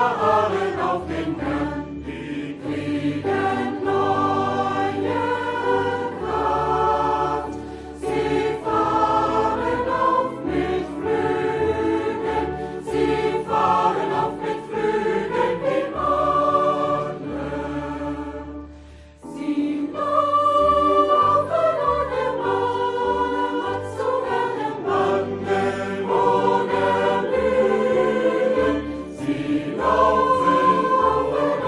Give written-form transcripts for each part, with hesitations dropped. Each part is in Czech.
fahren auf den Herrn, die kriegen neue Kraft. Sie fahren auf mit Flügeln, sie fahren auf mit Flügeln wie Adler. Sie laufen ohne Maß, zu einem Wandeln ohne Lügen. Sie laufen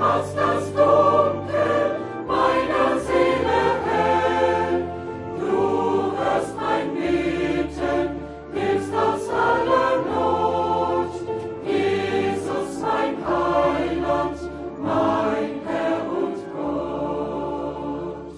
machst das Dunkel meiner Seele hell. Du hörst mein Beten, hilfst aus aller Not. Jesus, mein Heiland, mein Herr und Gott.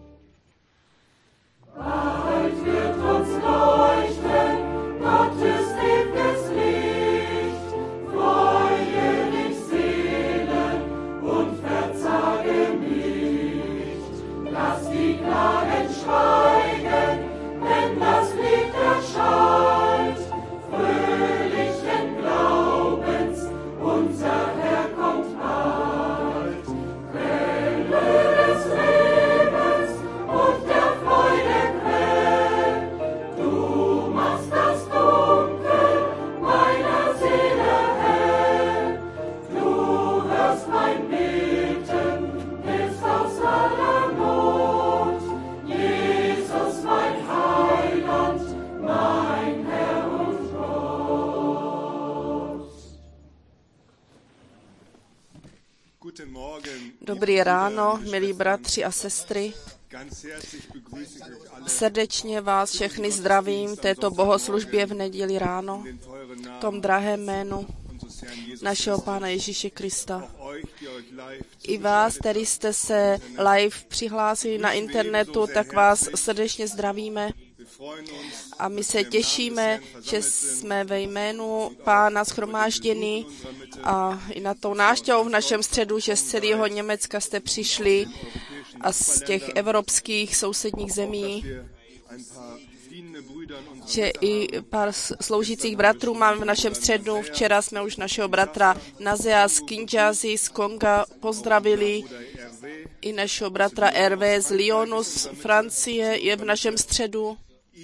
Bald wird uns leuchten Gottes ewiges Licht. Freue dich, Seele, und verzage nicht. Lass die Klagen schweigen, wenn das Lied erschallt. Fröhlichen Glaubens, unser Herr kommt bald. Quelle des Lebens und der Freude Quell. Du machst das Dunkel meiner Seele hell. Du hörst mein Beten, hilfst aus aller Not. Jesus, mein Heiland, mein Herr und Gott. Dobrý ráno, milí bratři a sestry. Srdečně vás všechny zdravím této bohoslužbě v neděli ráno, v tom drahém jménu našeho Pána Ježíše Krista. I vás, který jste se live přihlásili na internetu, tak vás srdečně zdravíme. A my se těšíme, že jsme ve jménu Pána shromážděni a i na tou návštěvou v našem středu, že z celého Německa jste přišli a z těch evropských sousedních zemí, že i pár sloužících bratrů máme v našem středu. Včera jsme už našeho bratra Nazea z Kinshasy, z Konga pozdravili. I našeho bratra Hervé z Lyonu, z Francie je v našem středu.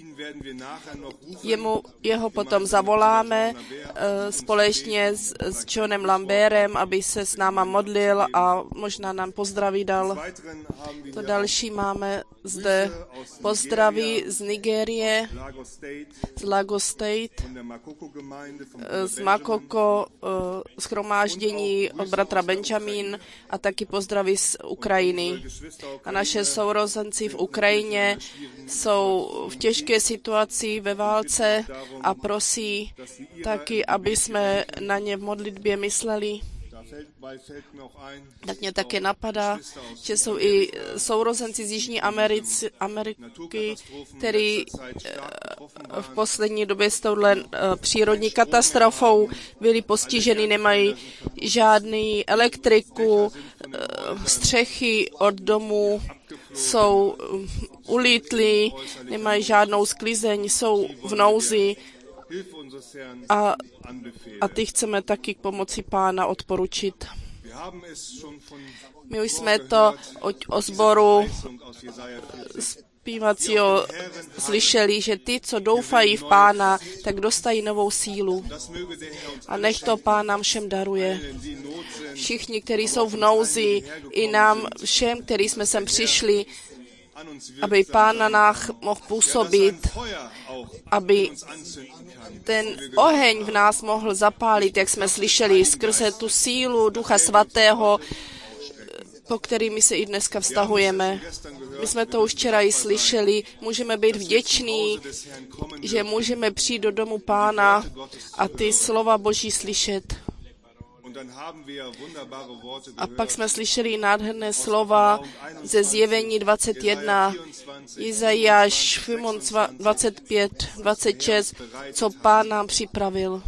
Jeho potom zavoláme společně s Johnem Lamberem, aby se s náma modlil a možná nám pozdraví dal. To další máme zde pozdraví z Nigérie, z Lagos State, z Makoko shromáždění od bratra Benjamin a taky pozdraví z Ukrajiny. A naše sourozenci v Ukrajině jsou v těžké situaci ve válce a prosí taky, aby jsme na ně v modlitbě mysleli. Tak mě také napadá, že jsou i sourozenci z Jižní Ameriky, který v poslední době s touhle přírodní katastrofou byli postiženi, nemají žádný elektriku, střechy od domů jsou ulítlí, nemají žádnou sklizeň, jsou v nouzi a ty chceme taky k pomoci Pána odporučit. My už jsme to o sboru zpívacího slyšeli, že ty, co doufají v Pána, tak dostají novou sílu. A nech to Pán nám všem daruje. Všichni, kteří jsou v nouzi, i nám všem, kteří jsme sem přišli, aby Pán na nás mohl působit, aby ten oheň v nás mohl zapálit, jak jsme slyšeli, skrze tu sílu Ducha Svatého, po který my se i dneska vztahujeme. My jsme to už včera i slyšeli, můžeme být vděční, že můžeme přijít do domu Pána a ty slova Boží slyšet. A pak jsme slyšeli nádherné slova ze Zjevení 21, Izajáš 25, 26, co Pán nám připravil.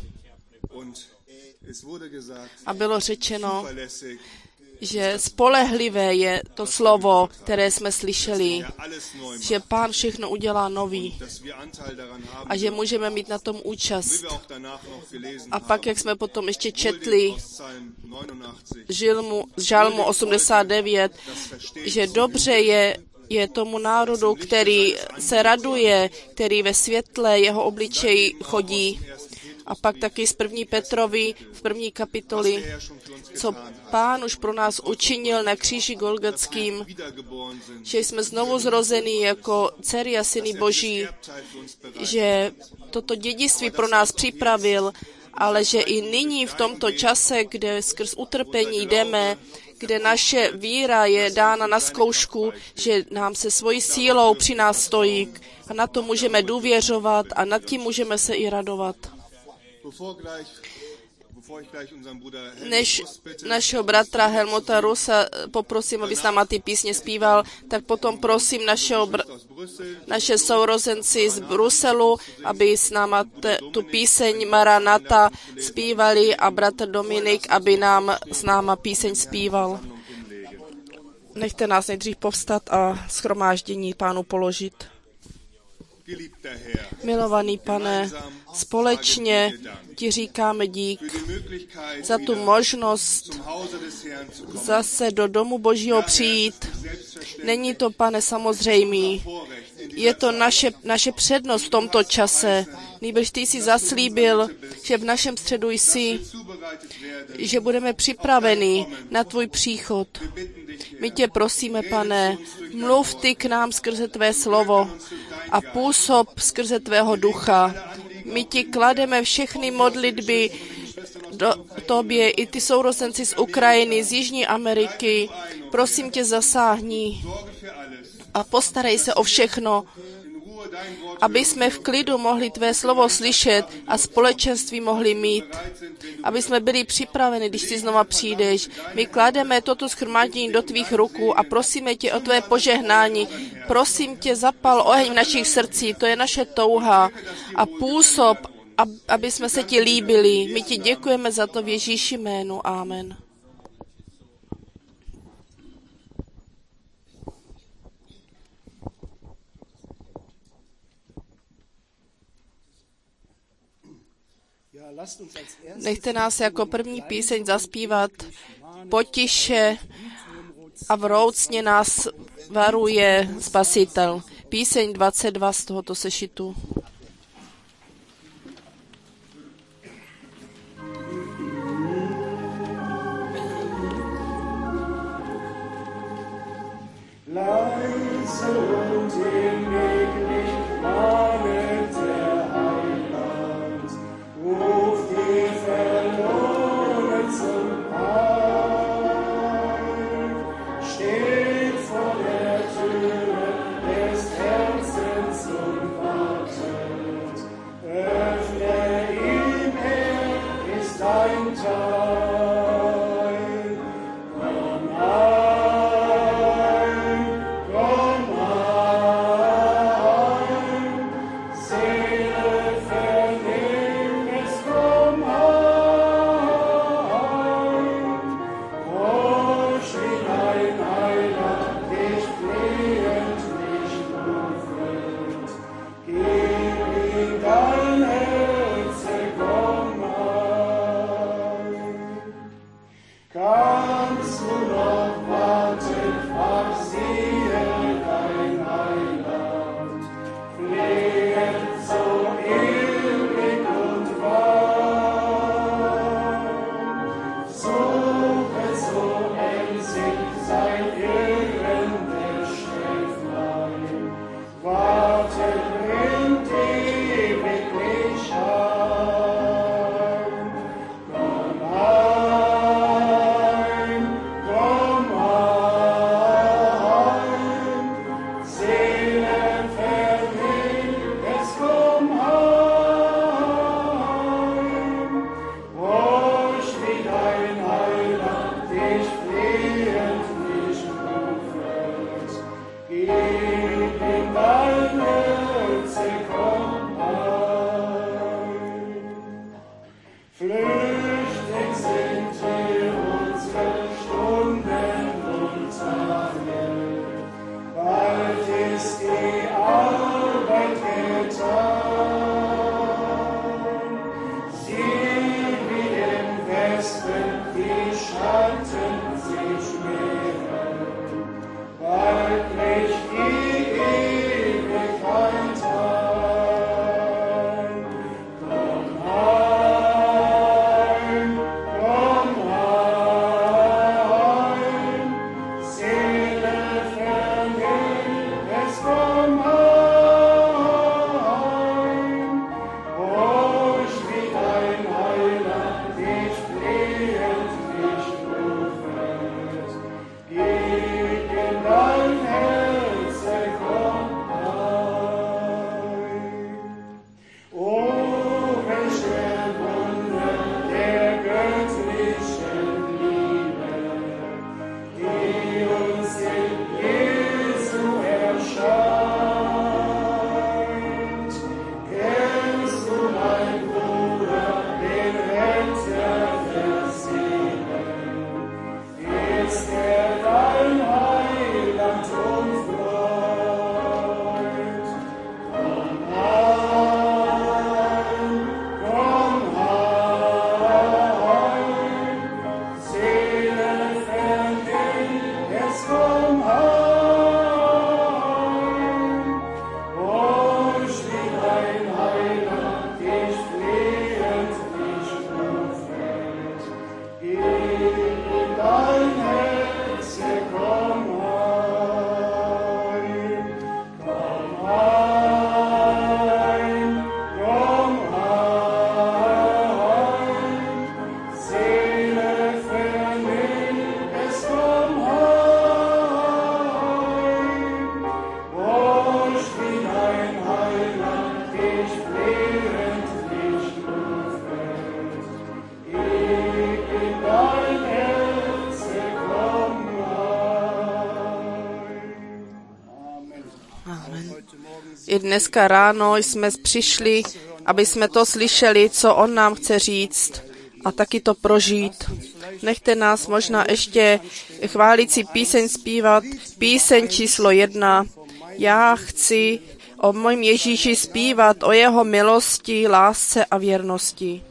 A bylo řečeno, že spolehlivé je to slovo, které jsme slyšeli, že Pán všechno udělá nový a že můžeme mít na tom účast. A pak, jak jsme potom ještě četli Žalmu 89, že dobře je tomu národu, který se raduje, který ve světle jeho obličeji chodí. A pak taky z 1. Petrovi v 1. kapitoli, co Pán už pro nás učinil na kříži Golgatským, že jsme znovu zrození jako dcery a syny Boží, že toto dědictví pro nás připravil, ale že i nyní v tomto čase, kde skrz utrpení jdeme kde naše víra je dána na zkoušku, že nám se svojí sílou při nás stojí a na to můžeme důvěřovat a nad tím můžeme se i radovat. Než našeho bratra Helmuta Rusa poprosím, aby s náma ty písně zpíval, tak potom prosím naše sourozenci z Bruselu, aby s náma tu píseň Maranata zpívali a bratr Dominik, aby nám s náma píseň zpíval. Nechte nás nejdřív povstat a shromáždění Pánu položit. Milovaný Pane, společně ti říkáme dík za tu možnost zase do domu Božího přijít. Není to, Pane, samozřejmý. Je to naše přednost v tomto čase. Nýbrž ty jsi zaslíbil, že v našem středu jsi, že budeme připraveni na tvůj příchod. My tě prosíme, Pane, mluv ty k nám skrze tvé slovo a působ skrze tvého ducha. My ti klademe všechny modlitby do tobě, i ty sourozenci z Ukrajiny, z Jižní Ameriky. Prosím tě, zasáhni a postarej se o všechno, aby jsme v klidu mohli tvé slovo slyšet a společenství mohli mít, aby jsme byli připraveni, když ty znova přijdeš. My klademe toto shromáždění do tvých rukou a prosíme tě o tvé požehnání. Prosím tě, zapal oheň v našich srdcích, to je naše touha a působ, aby jsme se ti líbili. My ti děkujeme za to v Ježíši jménu. Amen. Nechte nás jako první píseň zaspívat Potiše a vroucně nás varuje Spasitel. Píseň 22 z tohoto sešitu. I dneska ráno jsme přišli, aby jsme to slyšeli, co on nám chce říct a taky to prožít. Nechte nás možná ještě chválící píseň zpívat, píseň číslo 1. Já chci o mém Ježíši zpívat, o jeho milosti, lásce a věrnosti.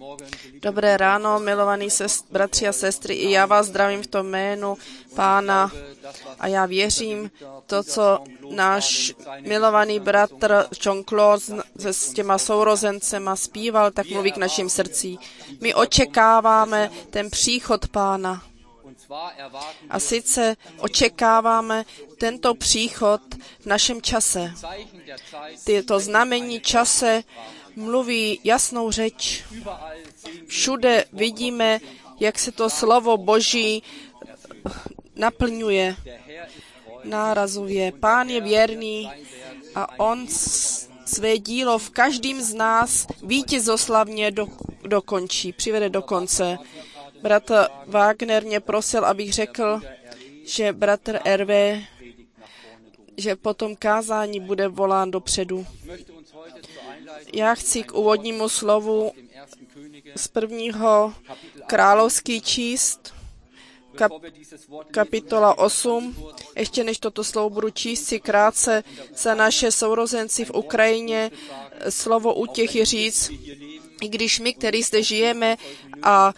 Dobré ráno, milovaní bratři a sestry, i já vás zdravím v tom jménu Pána a já věřím to, co náš milovaný bratr Jean-Claude s těma sourozencema zpíval, tak mluví k našim srdci. My očekáváme ten příchod Pána. A sice očekáváme tento příchod v našem čase. Tyto znamení čase mluví jasnou řeč. Všude vidíme, jak se to slovo Boží naplňuje nárazově. Pán je věrný a on své dílo v každém z nás vítězoslavně dokončí, přivede do konce. Bratr Wagner mě prosil, abych řekl, že bratr Hervé, že po tom kázání bude volán dopředu. Já chci k úvodnímu slovu z 1. královský číst, kapitola 8. Ještě než toto slovo budu číst, si krátce za naše sourozenci v Ukrajině slovo útěchy říct, i když my, který zde žijeme a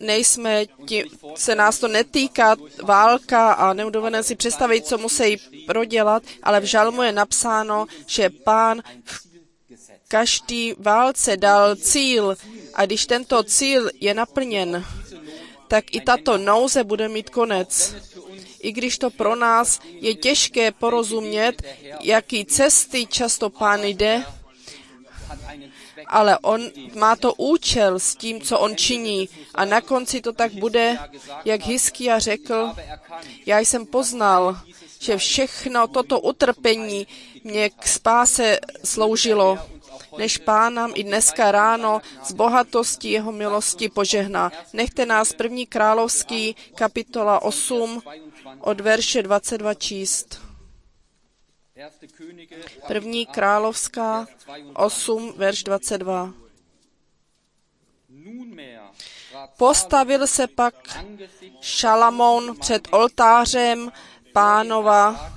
se nás to netýká, válka a neudovené si představit, co musí prodělat, ale v žalmu je napsáno, že Pán v každý válce dal cíl a když tento cíl je naplněn, tak i tato nouze bude mít konec. I když to pro nás je těžké porozumět, jaký cesty často Pán jde, ale on má to účel s tím, co on činí. A na konci to tak bude, jak Hiskia řekl, já jsem poznal, že všechno toto utrpení mě k spáse sloužilo, než Pán nám i dneska ráno z bohatosti jeho milosti požehná. Nechte nás 1. královský, kapitola 8, od verše 22 číst. 1. královská 8, verš 22. Postavil se pak Šalamoun před oltářem Pánova,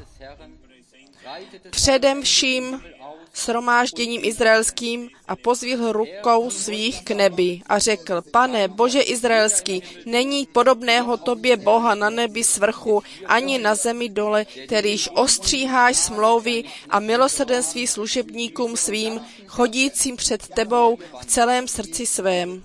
předem vším shromážděním izraelským a pozvihl rukou svých k nebi a řekl, Pane, Bože izraelský, není podobného tobě Boha na nebi svrchu, ani na zemi dole, kterýž ostříháš smlouvy a milosrdenství služebníkům svým, chodícím před tebou v celém srdci svém.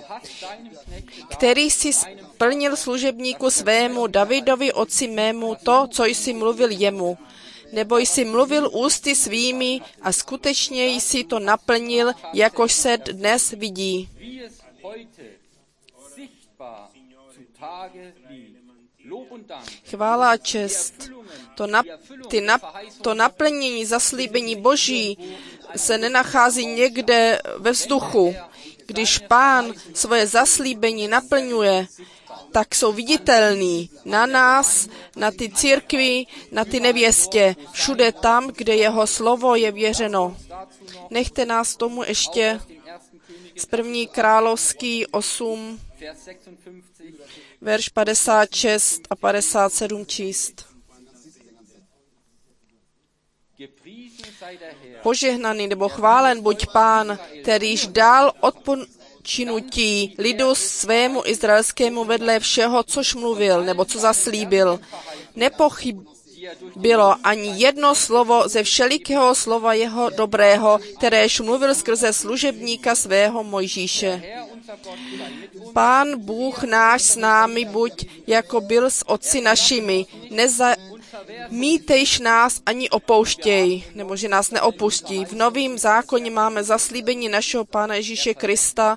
Který jsi splnil služebníku svému Davidovi otci mému to, co jsi mluvil jemu. Nebo jsi mluvil ústy svými a skutečně jsi to naplnil, jakož se dnes vidí. Chvála a čest. To naplnění zaslíbení Boží se nenachází někde ve vzduchu. Když Pán svoje zaslíbení naplňuje, tak jsou viditelný na nás, na ty církvi, na ty nevěstě, všude tam, kde jeho slovo je věřeno. Nechte nás tomu ještě z 1. královský 8, verš 56 a 57 číst. Požehnaný nebo chválen buď Pán, kterýž dal odpočinutí lidu svému izraelskému vedle všeho, což mluvil, nebo co zaslíbil. Nepochybilo ani jedno slovo ze všelikého slova jeho dobrého, kteréž mluvil skrze služebníka svého Mojžíše. Pán Bůh náš s námi buď, jako byl s otci našimi. Nezamítejš nás ani opouštěj, nebo že nás neopustí. V Novém zákoně máme zaslíbení našeho Pána Ježíše Krista,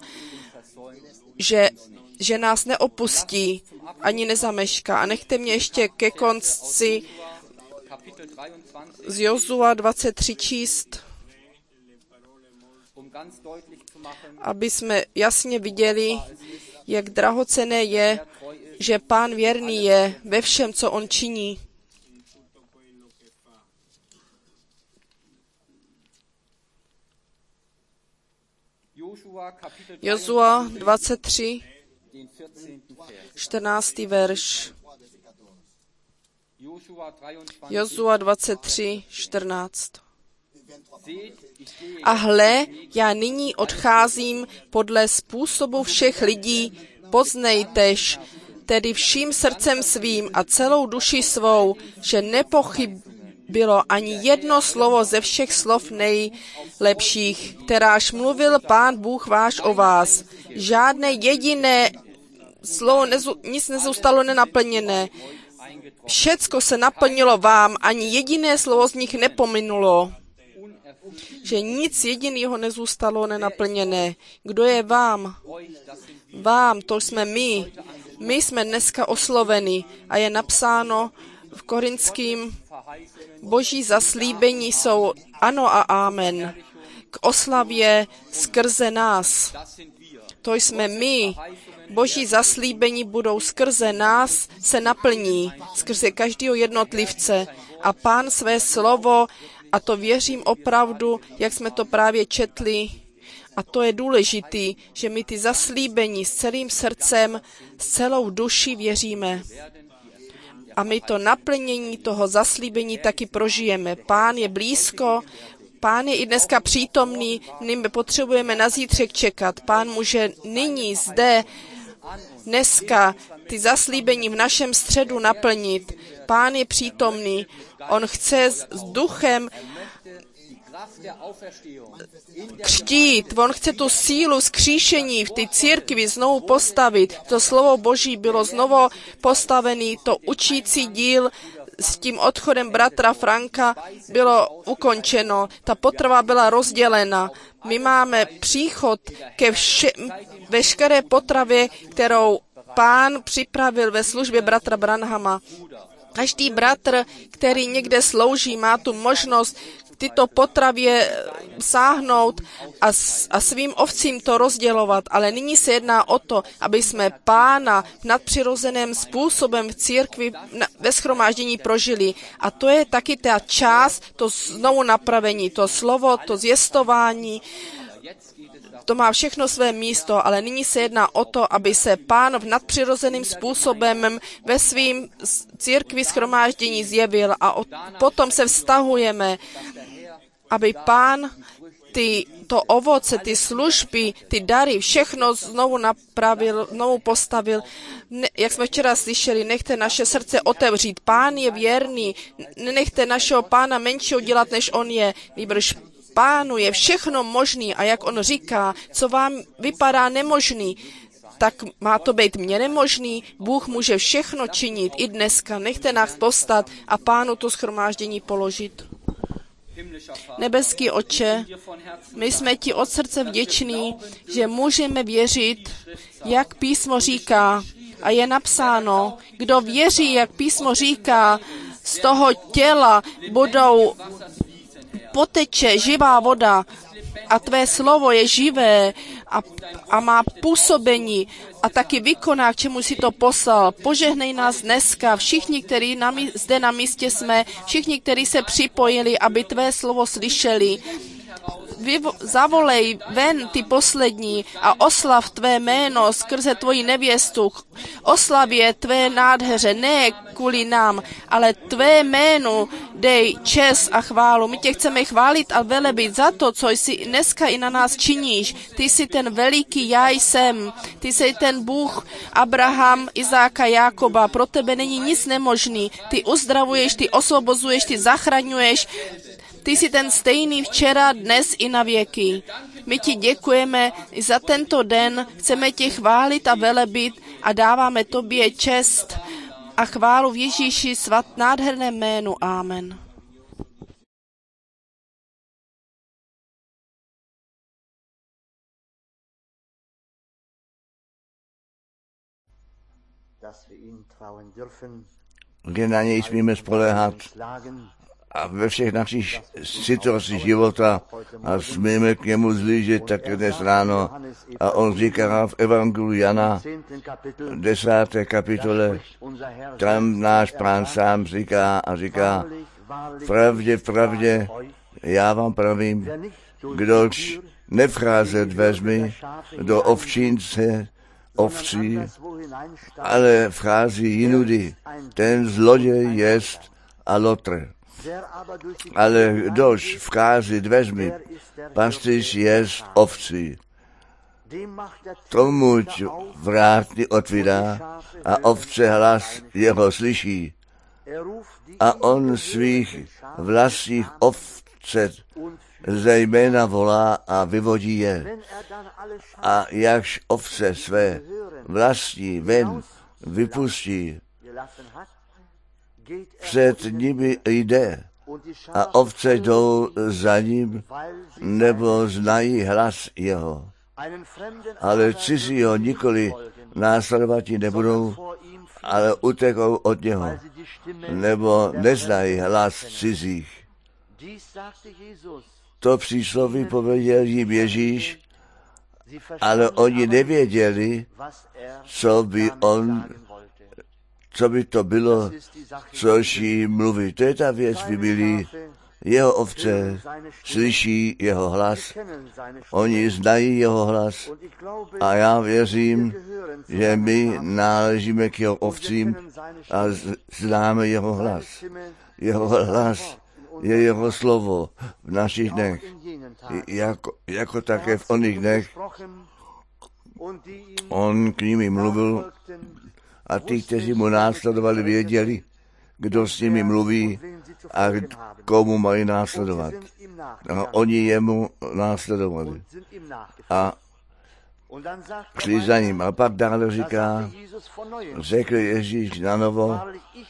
že nás neopustí, ani nezamešká. A nechte mě ještě ke konci z Jozua 23 číst, aby jsme jasně viděli, jak drahocenné je, že Pán věrný je ve všem, co on činí. Jozua 23, 14. verš. Jozua 23, 14. A hle, já nyní odcházím podle způsobu všech lidí, poznejtež, tedy vším srdcem svým a celou duši svou, že nepochybilo ani jedno slovo ze všech slov nejlepších, kteráž mluvil Pán Bůh váš o vás. Žádné jediné slovo, nic nezůstalo nenaplněné. Všecko se naplnilo vám, ani jediné slovo z nich nepominulo. Že nic jediného nezůstalo nenaplněné. Kdo je vám? Vám, to jsme my. My jsme dneska osloveni a je napsáno v Korinským, boží zaslíbení jsou ano a amen. K oslavě skrze nás. To jsme my. Boží zaslíbení budou skrze nás, se naplní, skrze každého jednotlivce. A Pán své slovo, a to věřím opravdu, jak jsme to právě četli, a to je důležitý, že my ty zaslíbení s celým srdcem, s celou duší věříme. A my to naplnění toho zaslíbení taky prožijeme. Pán je blízko, Pán je i dneska přítomný, my potřebujeme na zítřek čekat. Pán může nyní, zde, dneska ty zaslíbení v našem středu naplnit. Pán je přítomný, on chce s duchem křtít, on chce tu sílu vzkříšení v té církvi znovu postavit. To slovo Boží bylo znovu postavený, to učící díl s tím odchodem bratra Franka bylo ukončeno. Ta potrava byla rozdělena. My máme příchod ke veškeré potravě, kterou Pán připravil ve službě bratra Branhama. Každý bratr, který někde slouží, má tu možnost tyto potravě sáhnout a svým ovcím to rozdělovat. Ale nyní se jedná o to, aby jsme Pána nadpřirozeným způsobem v církvi ve shromáždění prožili. A to je taky ta část, to znovu napravení, to slovo, to zvěstování, to má všechno své místo, ale nyní se jedná o to, aby se Pán v nadpřirozeným způsobem ve svým církvi shromáždění zjevil a potom se vztahujeme, aby Pán to ovoce, ty služby, ty dary, všechno znovu napravil, znovu postavil. Jak jsme včera slyšeli, nechte naše srdce otevřít. Pán je věrný, nenechte našeho Pána menšího dělat, než on je. Nýbrž Pánu je všechno možný a jak on říká, co vám vypadá nemožný, tak má to být mně nemožný. Bůh může všechno činit i dneska. Nechte nás povstat a Pánu to shromáždění položit. Nebeský Otče, my jsme ti od srdce vděční, že můžeme věřit, jak písmo říká. A je napsáno, kdo věří, jak písmo říká, z toho těla budou poteče živá voda a tvé slovo je živé a má působení a taky vykoná, k čemu si to poslal. Požehnej nás dneska, všichni, kteří zde na místě jsme, všichni, kteří se připojili, aby tvé slovo slyšeli. Zavolej ven ty poslední a oslav tvé jméno skrze tvoji nevěstu. Oslavě tvé nádheře, ne kvůli nám, ale tvé jménu dej čest a chválu. My tě chceme chválit a velebit za to, co jsi dneska i na nás činíš. Ty jsi ten veliký já jsem. Ty jsi ten Bůh Abraham, Izáka, Jákoba. Pro tebe není nic nemožný. Ty uzdravuješ, ty osvobozuješ, ty zachraňuješ. Ty jsi ten stejný včera, dnes i na věky. My ti děkujeme i za tento den, chceme tě chválit a velebit a dáváme tobě čest a chválu v Ježíši nádherném jménu. Amen. Kde na něj smíme spoléhat a ve všech našich situacích života a smíme k němu zlížet tak dnes ráno. A on říká v Evangeliu Jana 10. kapitole, tam náš Pán sám říká, pravdě, já vám pravím, kdož nevcházel dveřmi do ovcí, ale vchází jinudy, ten zloděj jest a lotr. Ale kdož vchází dveřmi, pastýř jest ovcí. Tomu vrátný otvírá a ovce hlas jeho slyší. A on svých vlastních ovce zejména volá a vyvodí je. A jakž ovce své vlastní ven vypustí, před nimi jde a ovce jdou za ním, nebo znají hlas jeho. Ale cizího nikoli následovati nebudou, ale utekou od něho, nebo neznají hlas cizích. To přísloví pověděl jim Ježíš, ale oni nevěděli, co by to bylo, což jim mluví. To je ta věc, milí. Jeho ovce slyší jeho hlas, oni znají jeho hlas a já věřím, že my náležíme k jeho ovcím a známe jeho hlas. Jeho hlas je jeho slovo v našich dnech, jako také v oných dnech. On k nimi mluvil a ti, kteří mu následovali, věděli, kdo s nimi mluví a komu mají následovat. A oni jemu následovali. A šli za ním. A pak dále říká, řekl Ježíš na novo,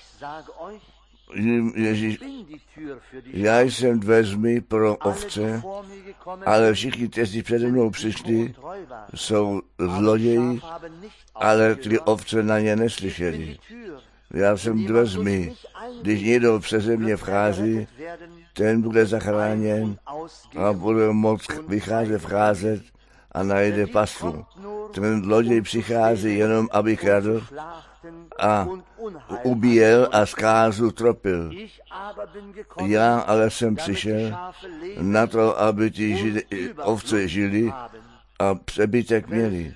Ježíš, já jsem dveřmi pro ovce, ale všichni, kteří přede mnou přišli, jsou zloději, ale ty ovce na ně neslyšeli. Já jsem dveřmi. Když někdo přeze mě vchází, ten bude zachráněn a bude moct vcházet a najde pastvu. Ten zloděj přichází jenom, aby kradl a ubíjel a zkázu tropil. Já ale jsem přišel na to, aby ti ovce žili a přebytek měli.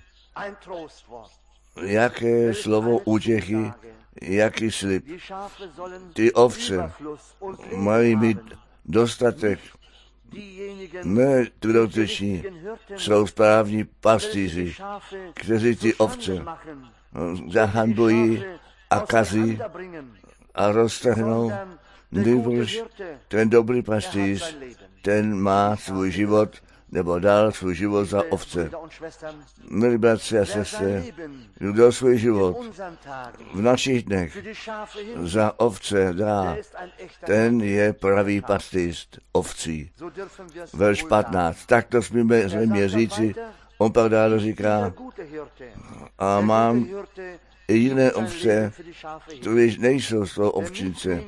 Jaké slovo útěchy, jaký slib. Ty ovce mají mít dostatek. Ne dotyční, jsou správní pastýři, kteří ty ovce zahanbují a kazí a roztrhnou. Nýbrž ten dobrý pastýř, ten má svůj život, nebo dal svůj život za ovce. Milí bratři a sestry, kdo svůj život v našich dnech za ovce dá, ten je pravý pastýř ovcí. Verš 15. Tak to smíme zřejmě říci. On pak dále říká, a mám i jiné ovce, které nejsou z toho ovčince.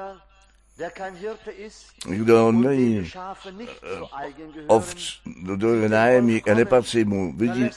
Kdo není kdo je nájemník a nepatří mu, vidí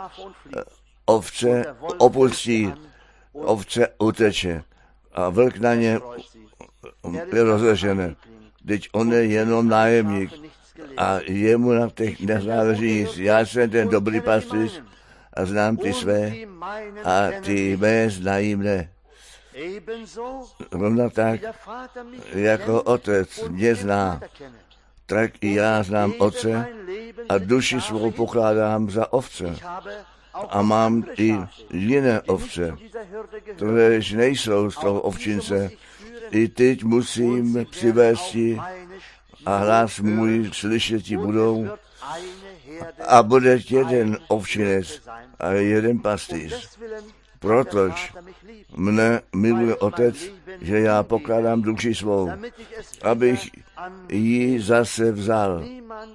ovce, opustí, ovce uteče a vlk na ně je rozležené. Teď on je jenom nájemník a jemu na těch nezáleží nic. Já jsem ten dobrý pastýř a znám ty své a ty mé znají mne. Rovna tak, jako otec mě zná, tak i já znám otce a duši svou pokládám za ovce. A mám i jiné ovce, které nejsou z toho ovčince. I teď musím přivést a hlas můj slyšeti budou a bude jeden ovčinec a jeden pastýř. Protož mne miluje otec, že já pokládám duši svou, abych ji zase vzal.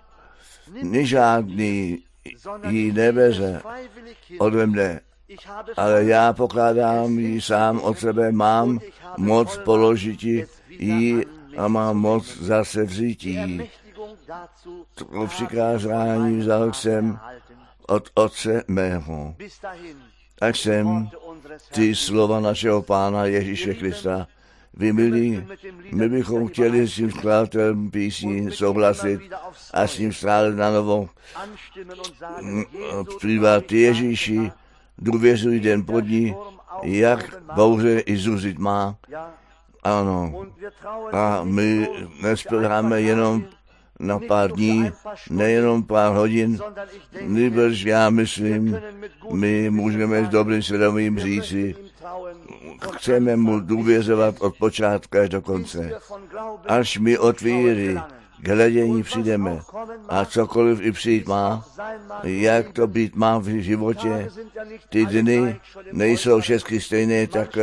Žádný ji nebere ode mne, ale já pokládám ji sám od sebe, mám moc položit ji a mám moc zase vzít ji. To přikázání vzal jsem od otce mého. Až jsem ty slova našeho Pána Ježíše Krista vymilí, my bychom chtěli s tím skladatelem písní souhlasit a s ním strálet na novo. Zpívat Ježíši, důvěřuj den pod ní, jak bouře i zuzit má. Ano. A my nespoléháme jenom na pár dní, nejenom pár hodin, nýbrž já myslím, my můžeme s dobrým svědomím říci, chceme mu důvěřovat od počátku až do konce. Až my od víry k hledění přijdeme a cokoliv i přijít má, jak to být má v životě, ty dny nejsou všechny stejné, tak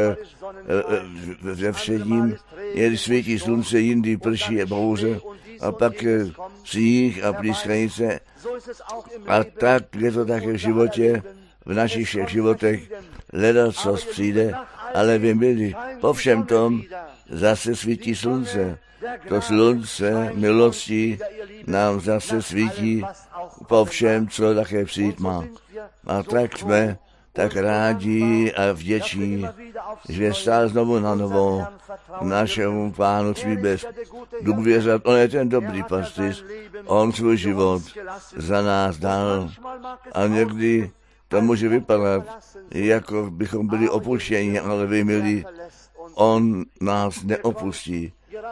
ve všedním, když svítí slunce, jindy prší je bouře a pak sníh a plískanice. A tak je to také v životě, v našich všech životech, ledacos přijde, ale vy milí, po všem tom zase svítí slunce. To slunce milosti nám zase svítí po všem, co také přijít má. A tak jsme tak rádi a vděční, že stále znovu na novo našemu Pánu smíme důvěřovat. On je ten dobrý pastýř, on svůj život za nás dal. A někdy to může vypadat, jako bychom byli opuštěni, ale vy milí, on nás neopustí.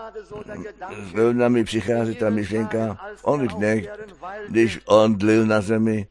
Zrovna mi přichází ta myšlenka v oných dnech, když on dlil na zemi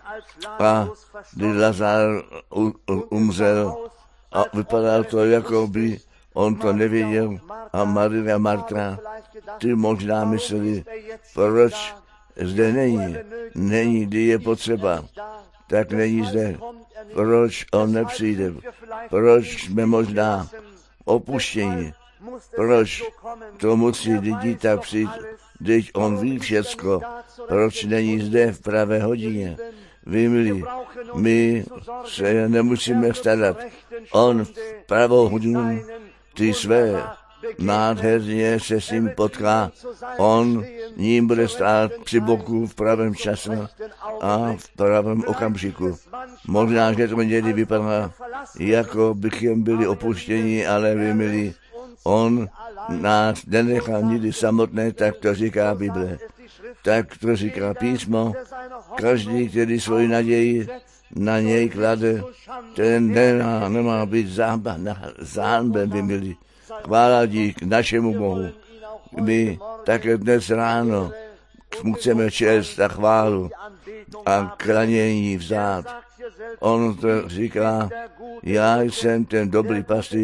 a když Lazar umřel a vypadalo to, jako by on to nevěděl a Maria Marta, ty možná mysleli, proč zde není, kdy je potřeba, tak není zde, proč on nepřijde, proč jsme možná opuštění, proč to musí lidi tak přijít, když on ví všecko, proč není zde v pravé hodině. Vy milí, my se nemusíme starat. On v pravou hodinu ty své nádherně se s ním potká. On ním bude stát při boku v pravém čase a v pravém okamžiku. Možná, že to někdy vypadá, jako bychom byli opuštěni, ale vy milí, on nás nenechá nikdy samotné, tak to říká Bible. Tak to říká písmo. Každý, který svoji naději na něj klade, ten nemá být záhanbem, vy milí. Chvála dík našemu Bohu. My také dnes ráno mu chceme čest a chválu a klanění vzdát. On to říká, já jsem ten dobrý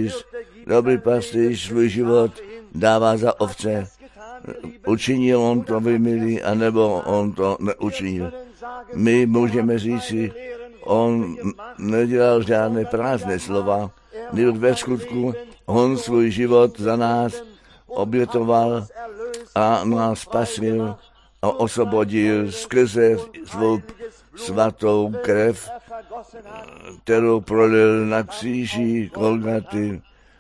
pastýř svůj život dává za ovce. Učinil on to, vy milí, anebo on to neučinil. My můžeme říci, on nedělal žádné prázdné slova, neboť ve skutku on svůj život za nás obětoval a nás spasil a osvobodil skrze svou svatou krev, kterou prolil na kříži Golgaty.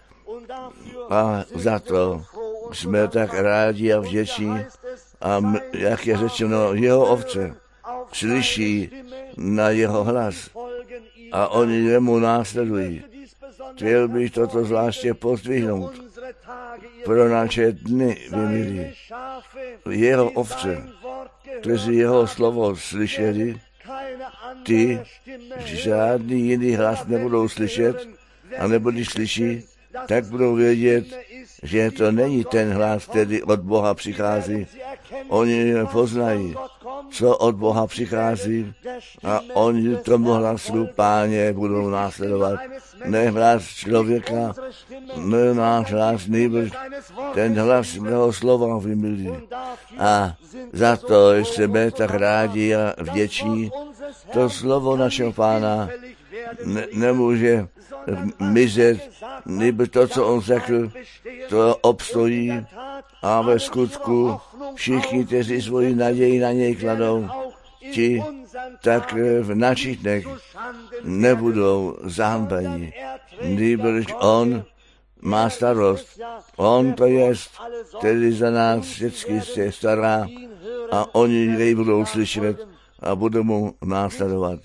A za to jsme tak rádi a vděční. A jak je řečeno, jeho ovce slyší na jeho hlas a oni jemu následují. Chtěl bych toto zvláště pozdvihnout pro naše dny, vy milí. Jeho ovce, kteří jeho slovo slyšeli, ty žádný jiný hlas nebudou slyšet, a nebo když slyší, tak budou vědět, že to není ten hlas, který od Boha přichází. Oni poznají, co od Boha přichází a oni tomu hlasu Páně budou následovat. Ne hlas člověka, ne náš hlas, nýbrž ten hlas mého slova, vy milí. A za to jsme tak rádi a vděční. To slovo našeho Pána nemůže mizet, nýbrž to, co on řekl, to obstojí a ve skutku všichni, kteří svoji naději na něj kladou, ti tak v našich dnech nebudou zahanbeni, nýbrž on má starost. On to jest, který za nás vždycky se stará a oni jej budou slyšet a budou mu následovat.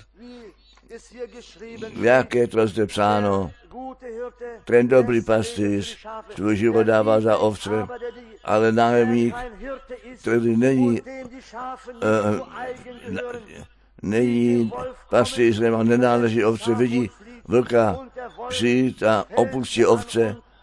Jak je to zde psáno, ten dobrý pastýř svůj život dává za ovce, ale nájemník, který není pastýřem a nenáleží ovce, vidí vlka přijít a opustí ovce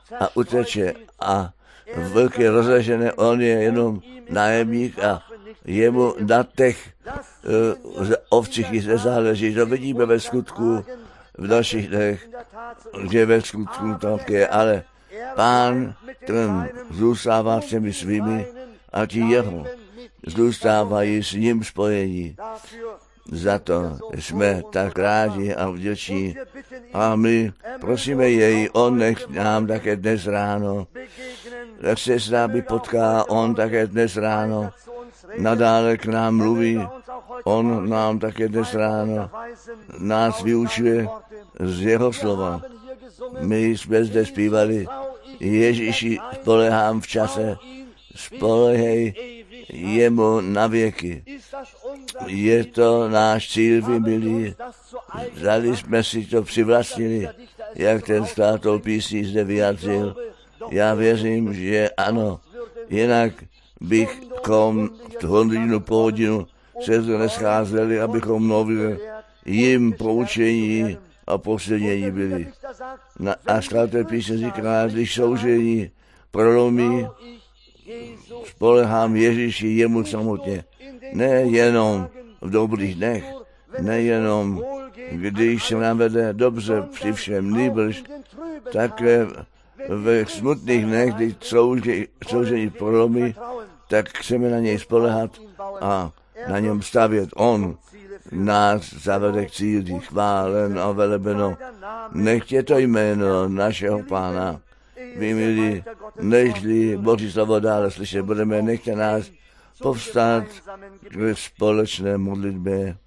a uteče a velké rozležené, on je jenom nájemník a jemu na těch ovcích i záleží. To vidíme ve skutku v dalších dnech, že ve skutku také, ale Pán ten zůstává s těmi svými a ti jeho zůstávají s ním spojení. Za to jsme tak rádi a vděční. A my prosíme jej, on nech nám také dnes ráno, jak se s námi potká, on také dnes ráno nadále k nám mluví, on nám také dnes ráno nás vyučuje z jeho slova. My jsme zde zpívali, Ježíši, spolehám v čase, spolehej jemu na věky. Je to náš cíl, vy milí. Zdali jsme si to přivlastnili, jak ten svátou písní zde vyjádřil. Já věřím, že ano, jinak bychom hodinu po hodinu se zde nescházeli, abychom mluvili jim poučení a poslednění byli. A svaté písně říká, když soužení prolomí, spolehám Ježíši jemu samotně. Nejenom v dobrých dnech, nejenom když se nám vede dobře při všem, nýbrž také ve smutných dnech, když soužení prolomí, tak chceme na něj spolehat a na něm stavět. On nás zavede k cíli, chválen a velebeno. Nechtě to jméno našeho Pána. Vy milí, nežli Boží slovo dále slyšet budeme, nechte nás povstát k společné modlitbě.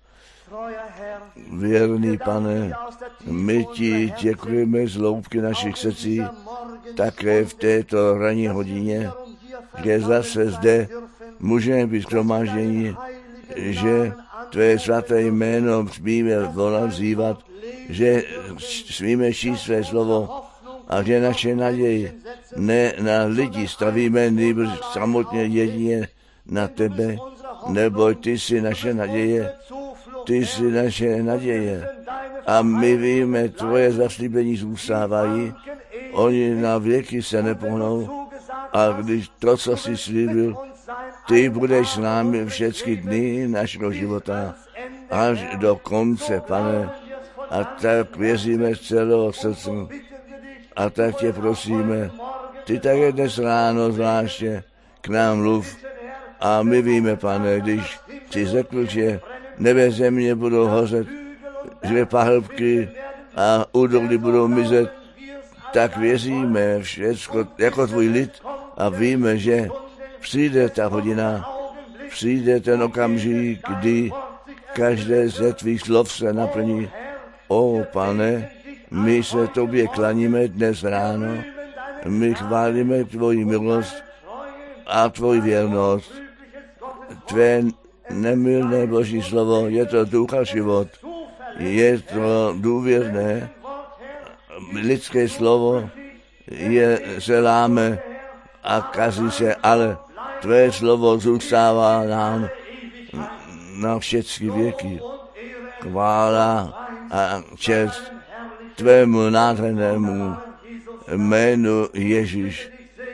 Věrný Pane, my ti děkujeme z hloubky našich srdcí, také v této ranní hodině, že zase zde můžeme být shromážděni, že tvé svaté jméno smíme volat, vzývat, že smíme číst své slovo a že naše naději ne na lidi stavíme, nýbrž samotně jedině na tebe, neboť ty jsi naše naděje, ty jsi naše naděje. A my víme, tvoje zaslíbení zůstávají, oni na věky se nepohnou. A když to, co jsi slíbil, ty budeš s námi všechny dny našeho života až do konce, Pane. A tak věříme z celého srdce. A tak tě prosíme, ty také dnes ráno zvláště k nám mluv. A my víme, Pane, když jsi řekl, že nebe země budou hořet, že pahrbky a údolí budou mizet, tak věříme všecko jako tvůj lid a víme, že přijde ta hodina, přijde ten okamžik, kdy každé ze tvých slov se naplní. O Pane, my se tobě klaníme dnes ráno, my chválíme tvoji milost a tvoji věrnost. Tvé nemilné Boží slovo, je to duch a život, je to důvěrné, lidské slovo se láme a kazí se, ale tvé slovo zůstává nám na všechny věky. Chvála a čest tvému nádhernému jménu Ježíš.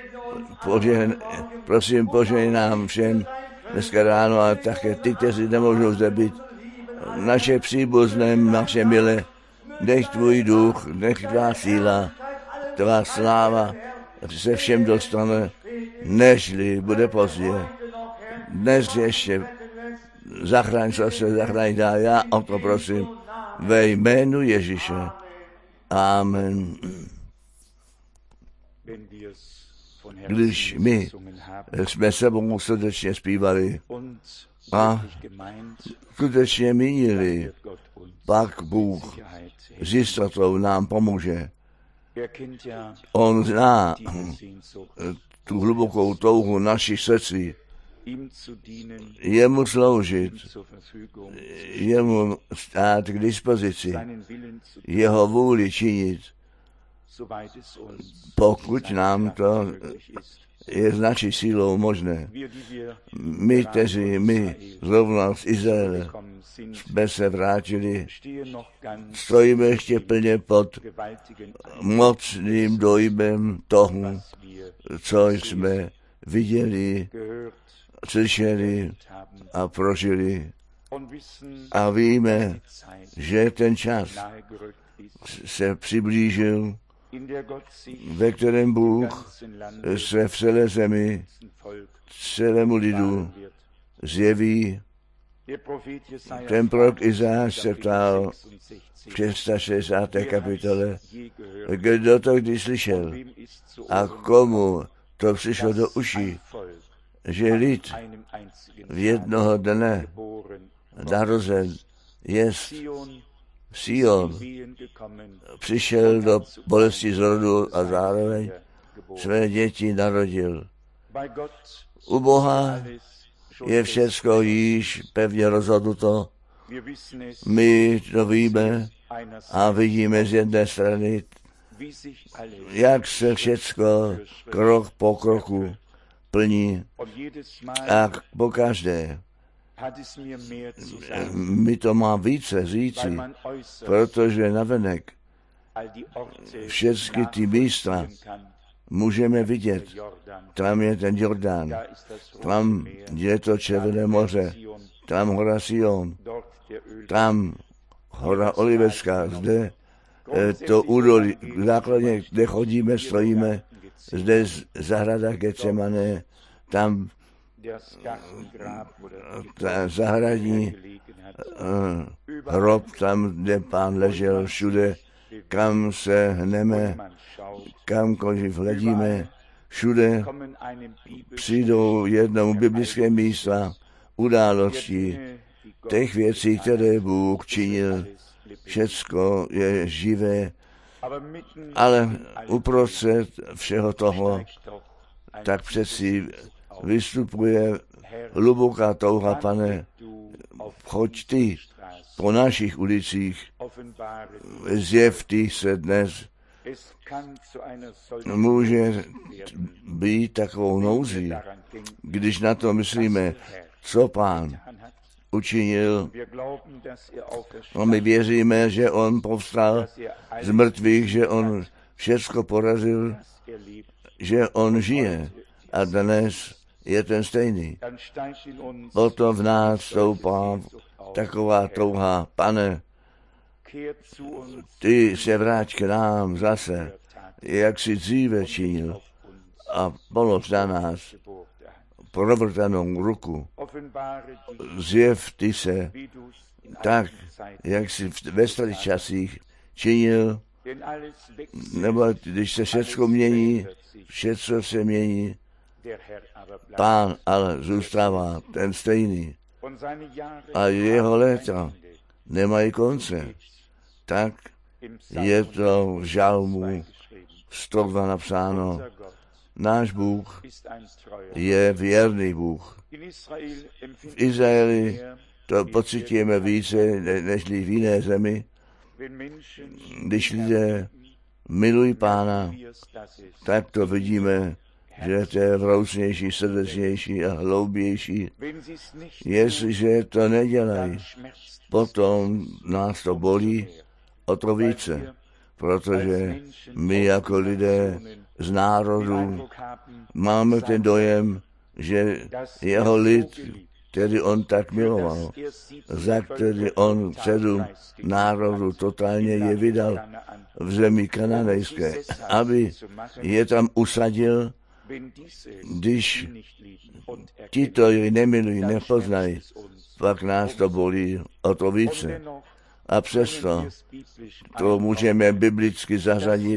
Prosím, požehnej nám všem dneska ráno a také ty, kteří nemůžou zde být. Naše příbuzné, naše milé, nech tvůj duch, nech tvá síla, tvá sláva se všem dostane, nežli bude pozdě. Dnes ještě zachraň se, zachraň dál, já o to prosím, ve jménu Ježíše. Amen. Když my jsme sebou srdečně zpívali a skutečně mínili, pak Bůh s jistotou nám pomůže. On zná tu hlubokou touhu našich srdcí, jemu sloužit, jemu stát k dispozici, jeho vůli činit, pokud nám to je s naší sílou možné. My, kteří my zrovna z Izraele jsme se vrátili, stojíme ještě plně pod mocným dojmem toho, co jsme viděli, slyšeli a prožili. A víme, že ten čas se přiblížil, ve kterém Bůh se v celé zemi celému lidu zjeví. Ten prorok Izáš se ptal v 660. kapitole, kdo to kdy slyšel a komu to přišlo do uší, že lid v jednoho dne narozen jest Sion, přišel do bolesti zrodu a zároveň své děti narodil. U Boha je všecko již pevně rozhodnuto. My to víme a vidíme z jedné strany, jak se všecko krok po kroku plní a pokaždé mi to má více říci, protože navenek všechny ty místa můžeme vidět. Tam je ten Jordán, tam je to Červené moře, tam hora Sion, tam hora Olivecká, zde to údolí, základně, kde chodíme, stojíme, zde zahrada Getsemane, tam ta zahradní hrob, tam, kde Pán ležel, všude, kam se hneme, kamkoliv hledíme, všude přijdou jednomu biblické místa, události, těch věcí, které Bůh činil. Všecko je živé, ale uprostřed všeho toho, tak přeci vystupuje hluboká touha, Pane, choď ty po našich ulicích, zjev ty se dnes. Může být takovou nouzí, když na to myslíme, co Pán učinil. No, my věříme, že on povstal z mrtvých, že on všecko porazil, že on žije a dnes je ten stejný. Potom v nás stoupá taková touha, Pane, ty se vrať k nám zase, jak si dříve činil, a polož na nás provrtanou ruku. Zjev ty se tak, jak si ve starých časích činil, nebo když se všecko mění, všecko se mění, Pán ale zůstává ten stejný. A jeho léta nemají konce. Tak je to v žalmu 102 napsáno. Náš Bůh je věrný Bůh. V Izraeli to pocitujeme více než v jiné zemi. Když lidé milují Pána, tak to vidíme, že to je vroucnější, srdečnější a hloubější. Jestliže to nedělají, potom nás to bolí o to více, protože my jako lidé z národu máme ten dojem, že jeho lid, který on tak miloval, za který on 7 národů totálně je vydal v zemi kananejské, aby je tam usadil, když tito ji nemilují, nepoznají, pak nás to bolí o to více. A přesto to můžeme biblicky zařadit,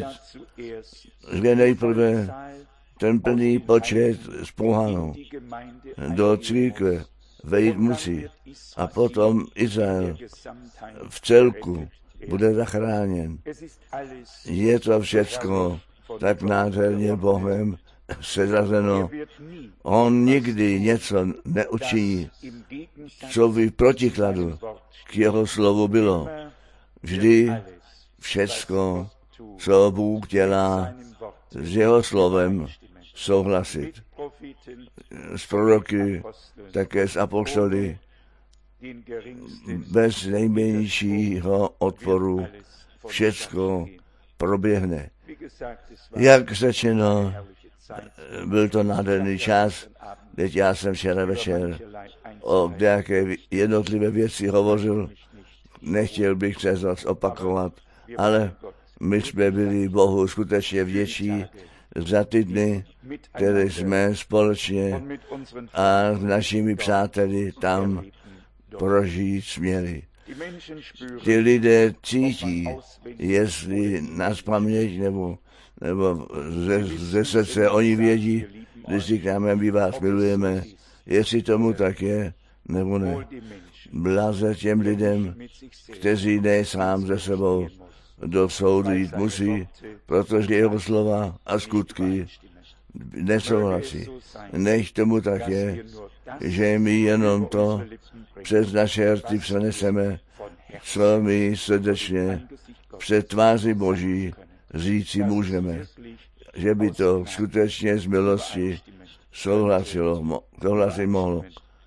že nejprve ten plný počet z pohanou do církve vejít musí a potom Izrael v celku bude zachráněn. Je to všecko tak nádherně Bohem seřazeno. On nikdy něco neučiní, co by v protikladu k jeho slovu bylo. Vždy všecko, co Bůh dělá, s jeho slovem souhlasit. S proroky, také s apoštoly, bez nejmenšího odporu všecko proběhne. Jak řečeno, byl to nádherný čas, teď já jsem včera večer o nějaké jednotlivé věci hovořil, nechtěl bych se zase opakovat, ale my jsme byli Bohu skutečně vděční za ty dny, které jsme společně a s našimi přáteli tam prožít směli. Ty lidé cítí, jestli nás paměť nebo ze srdce oni vědí, když říkáme, my vás milujeme, jestli tomu tak je, nebo ne. Blaze těm lidem, kteří ne sám ze sebou do soudu jít musí, protože jeho slova a skutky nesouhlasí. Nech tomu tak je, že my jenom to přes naše rty přeneseme, co my srdečně před tváří Boží říci můžeme, že by to skutečně z milosti souhlasit mohlo.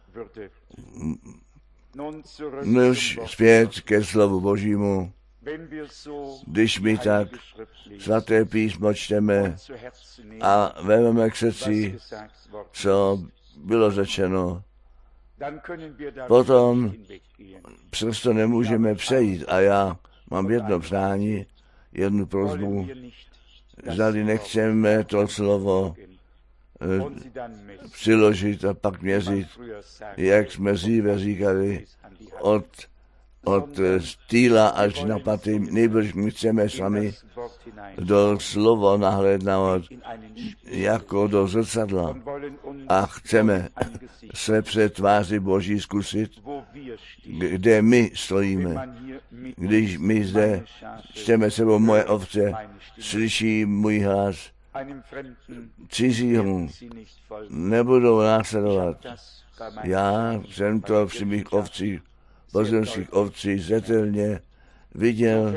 No už zpět ke slovu Božímu. Když my tak svaté písmo čteme a vezmeme k srdci, co bylo řečeno, potom přesto nemůžeme přejít. A já mám jedno přání, jednu prosbu, zdali nechceme to slovo přiložit a pak měřit, jak jsme dříve říkali, od stýla až na paty, nejbrž my chceme sami do slova nahlédnout jako do zrcadla a chceme se před tváří Boží zkusit, kde my stojíme. Když my zde čteme sebou moje ovce, slyší můj hlas, cizího nebudou následovat. Já jsem to při mých ovcích, pozemských ovcích zřetelně viděl,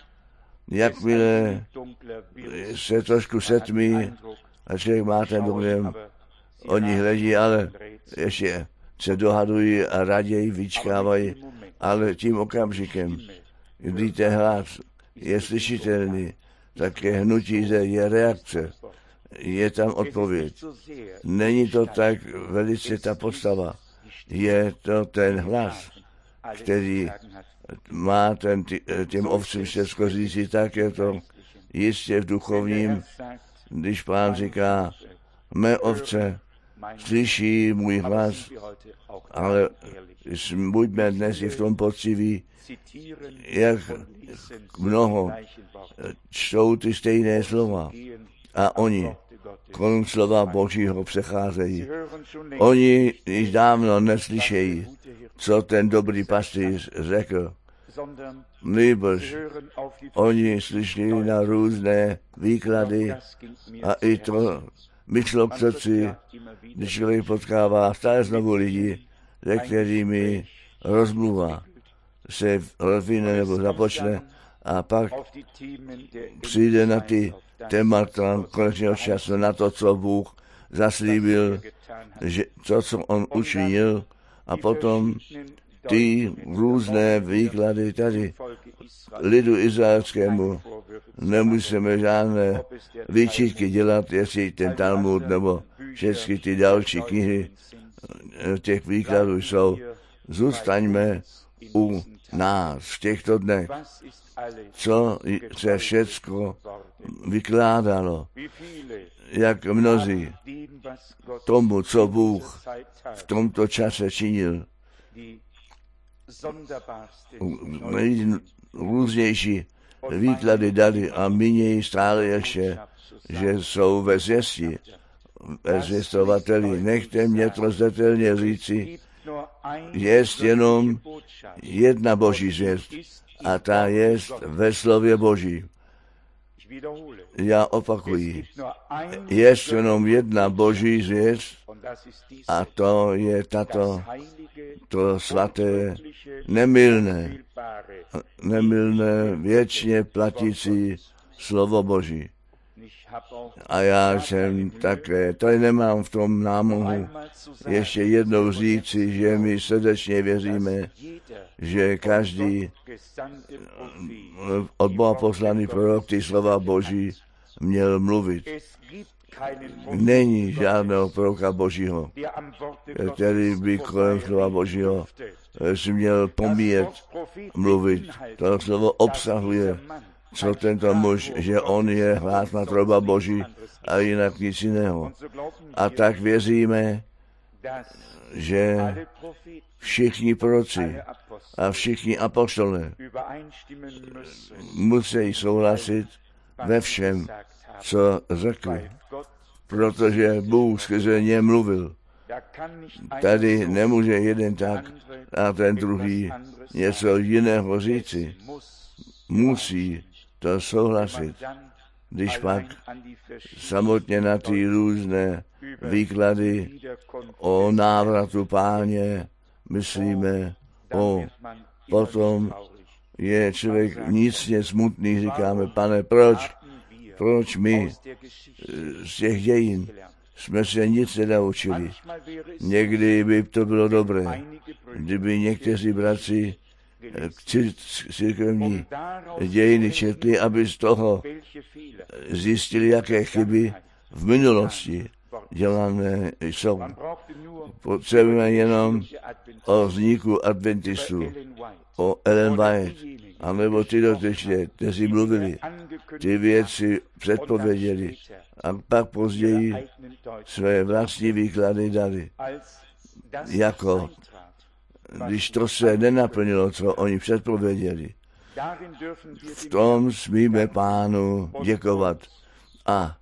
jakmile se trošku setmí a člověk má ten dojem, oni hledí, ale ještě se dohadují a raději vyčkávají, ale tím okamžikem, kdy ten hlas je slyšitelný, tak je hnutí, je reakce, je tam odpověď. Není to tak velice ta postava, je to ten hlas, který má těm ovcům všechno říct, tak je to jistě v duchovním, když Pán říká, mé ovce slyší můj hlas, ale buďme dnes i v tom poctiví, jak mnoho čtou ty stejné slova a oni kolem slova Božího přecházejí. Oni již dávno neslyšejí, co ten dobrý pastýř řekl. Nýbrž oni slyšeli na různé výklady a i to myšlo k srdci, když člověk potkává stále znovu lidi, se kterými rozmluva se rozvine nebo započne a pak přijde na ty témata konečného času, na to, co Bůh zaslíbil, že to, co on učinil, a potom ty různé výklady tady lidu izraelskému nemusíme žádné výčitky dělat, jestli ten Talmud nebo všechny ty další knihy těch výkladů jsou. Zůstaňme u nás v těchto dnech, co se všecko vykládalo, jak mnozí tomu, co Bůh v tomto čase činil, různější výklady dali a mínějí stále ještě, že jsou ve zvěsti, ve zvěstovateli. Nechte mě to zřetelně říci, jest jenom jedna Boží zvěst a ta jest ve slově Boží. Já opakuji, jest jenom jedna Boží zvěst a to je to svaté, nemylné, věčně platící slovo Boží. A já jsem také, to nemám v tom námohu, ještě jednou říci, že my srdečně věříme, že každý od Boha poslaný prorok ty slova Boží měl mluvit. Není žádného proroka Božího, který by kolem slova Božího si měl pomíjet mluvit. To slovo obsahuje, co tento muž, že on je hlásná troba Boží a jinak nic jiného. A tak věříme, že všichni proroci a všichni apoštolé musí souhlasit ve všem, co řekli, protože Bůh skrze ně mluvil. Tady nemůže jeden tak a ten druhý něco jiného říci. Musí to souhlasit. Když pak samotně na ty různé výklady o návratu Páně myslíme, potom je člověk nicně smutný, říkáme, Pane, proč my z těch dějin jsme se nic nenaučili. Někdy by to bylo dobré, kdyby někteří bratři církevní dějiny četli, aby z toho zjistili, jaké chyby v minulosti dělané jsou. Potřebujeme jenom o vzniku adventistů, o Ellen White, anebo ty dotyčné, kteří mluvili, ty věci předpověděli a pak později své vlastní výklady dali. Jako když to se nenaplnilo, co oni předpověděli. V tom smíme Pánu děkovat a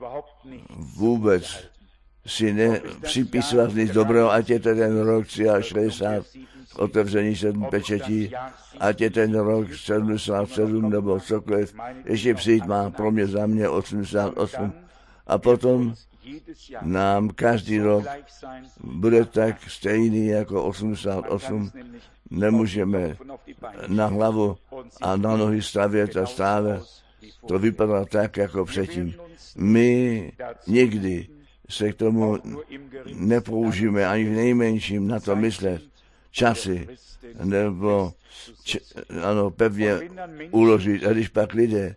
vůbec si nepřipisovat nic dobrého, ať je to ten rok 63, otevření 7 pečetí, ať je ten rok 77 nebo cokoliv, ještě přijít má pro mě za mě 88 a potom nám každý rok bude tak stejný jako 88. Nemůžeme na hlavu a na nohy stavět a stále to vypadá tak, jako předtím. My nikdy se k tomu nepoužijeme ani v nejmenším na to myslet. Časy, nebo pevně uložit. A když pak lidé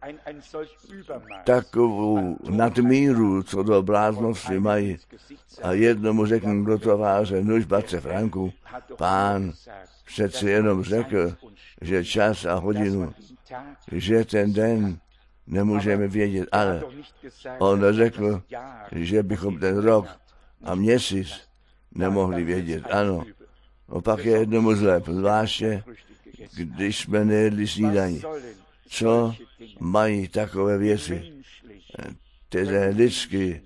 takovou nadmíru, co do bláznosti mají, a jednomu řeknu do továře, nuž bratře Franku, Pán přece jenom řekl, že čas a hodinu, že ten den nemůžeme vědět, ale on řekl, že bychom ten rok a měsíc nemohli vědět. Ano, opak je jednomu zlep, zvláště když jsme nejedli snídaní. Co mají takové věci? Tedy lidsky,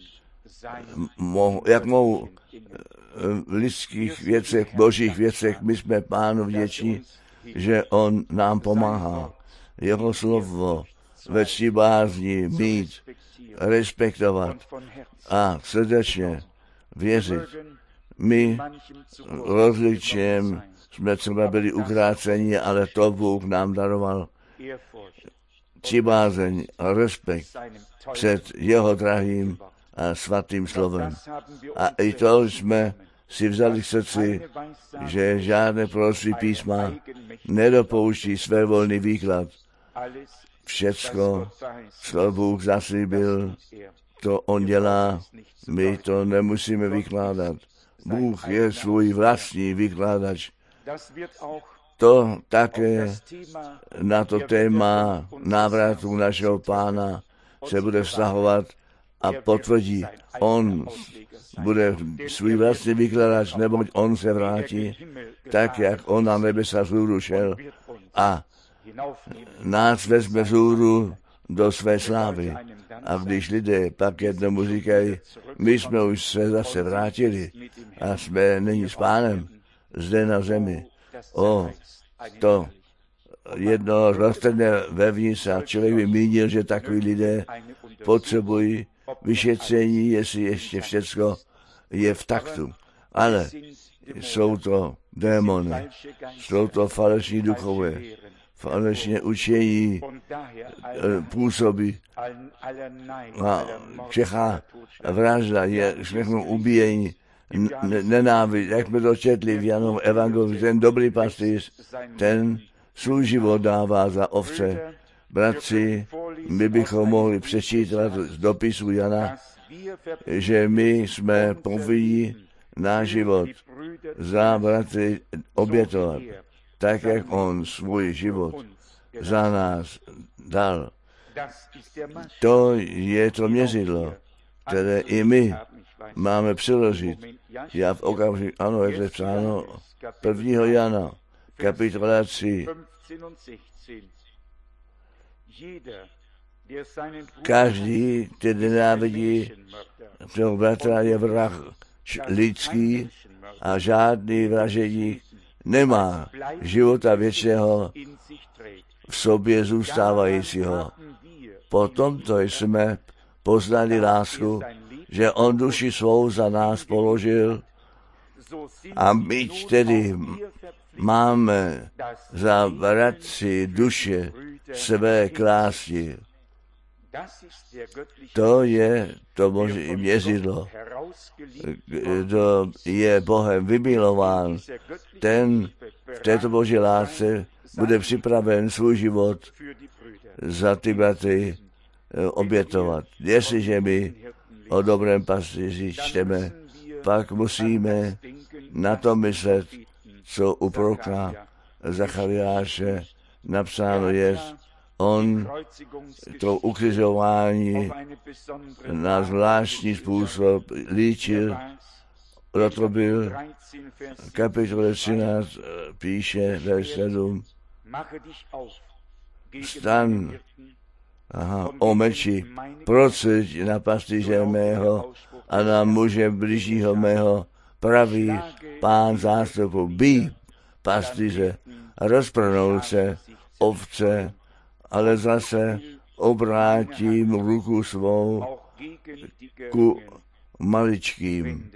jak mohou v lidských věcech, božích věcech, my jsme Pánu vděční, že on nám pomáhá. Jeho slovo ve cti bázni mít, respektovat a srdečně věřit. My rozličem jsme třeba byli ukráceni, ale to Bůh nám daroval ctibázeň a respekt před jeho drahým a svatým slovem. A i to jsme si vzali k srdci, že žádné proroctví písma nedopouští své volný výklad. Všecko, co Bůh zaslíbil, to on dělá, my to nemusíme vykládat. Bůh je svůj vlastní vykládač. To také na to téma návratu našeho Pána se bude vztahovat a potvrdí. On bude svůj vlastní vykladač, neboť on se vrátí, tak jak on na nebesa vzhůru šel a nás vezme vzhůru do své slávy. A když lidé pak jednomu říkají, my jsme už se zase vrátili a jsme nyní s Pánem zde na zemi. To jedno roztrhne vevnitř a člověk by mínil, že takoví lidé potřebují vyšetření, jestli ještě všecko je v taktu. Ale jsou to démony, jsou to falešní duchové, falešně učení působí a všechna vražda je všechno ubíjení, nenávist, jak jsme to četli v Janovu evangeliu, ten dobrý pastýř, ten svůj život dává za ovce. Bratři, my bychom mohli přečítat z dopisu Jana, že my jsme povinni náš život za bratry obětovat, tak jak on svůj život za nás dal. To je to měřidlo, které i my máme přiložit. Já v okamžiku, ano, jak je psáno 1. Jana, kapitola 3. Každý, který nenávidí svého bratra, je vrah lidský a žádný vražedník nemá života věčného v sobě zůstávajícího. Po tomto jsme poznali lásku, že on duši svou za nás položil a my tedy máme za bratři duše své klásti. To je to boží měřidlo. Kdo je Bohem vymilován, ten v této boží lásce bude připraven svůj život za ty bratry obětovat. Jestliže my o dobrém pastýři čteme, pak musíme na to myslet, co u proroka Zachariáše napsáno je. On to ukřižování na zvláštní způsob líčil, to byl kapitole 13 píše verš 7. Stan, o meči, proceď na pastýře mého a na muže blížího mého, pravý Pán zástupu, bí pastýře, rozprnou se ovce, ale zase obrátím ruku svou ku maličkým.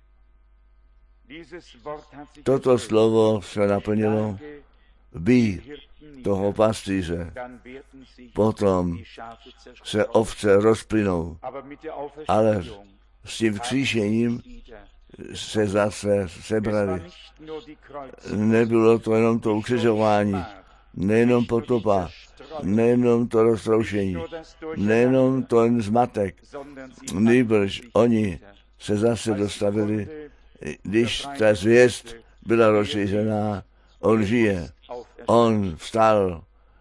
Toto slovo se naplnilo, bí toho pastýře. Potom se ovce rozplynou, ale s tím vzkříšením se zase sebrali. Nebylo to jenom to ukřižování, nejenom potopa, nejenom to roztroušení, nejenom ten zmatek, nýbrž oni se zase dostavili, když ta zvěst byla rozšířená, on žije, on vstal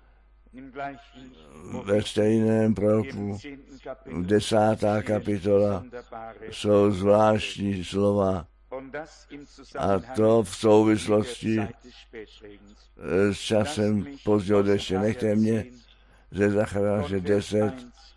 ve stejném proroku, 10. kapitola, jsou zvláštní slova, a to v souvislosti s časem pozdního deště. Nechte mě ze Zachariáše 10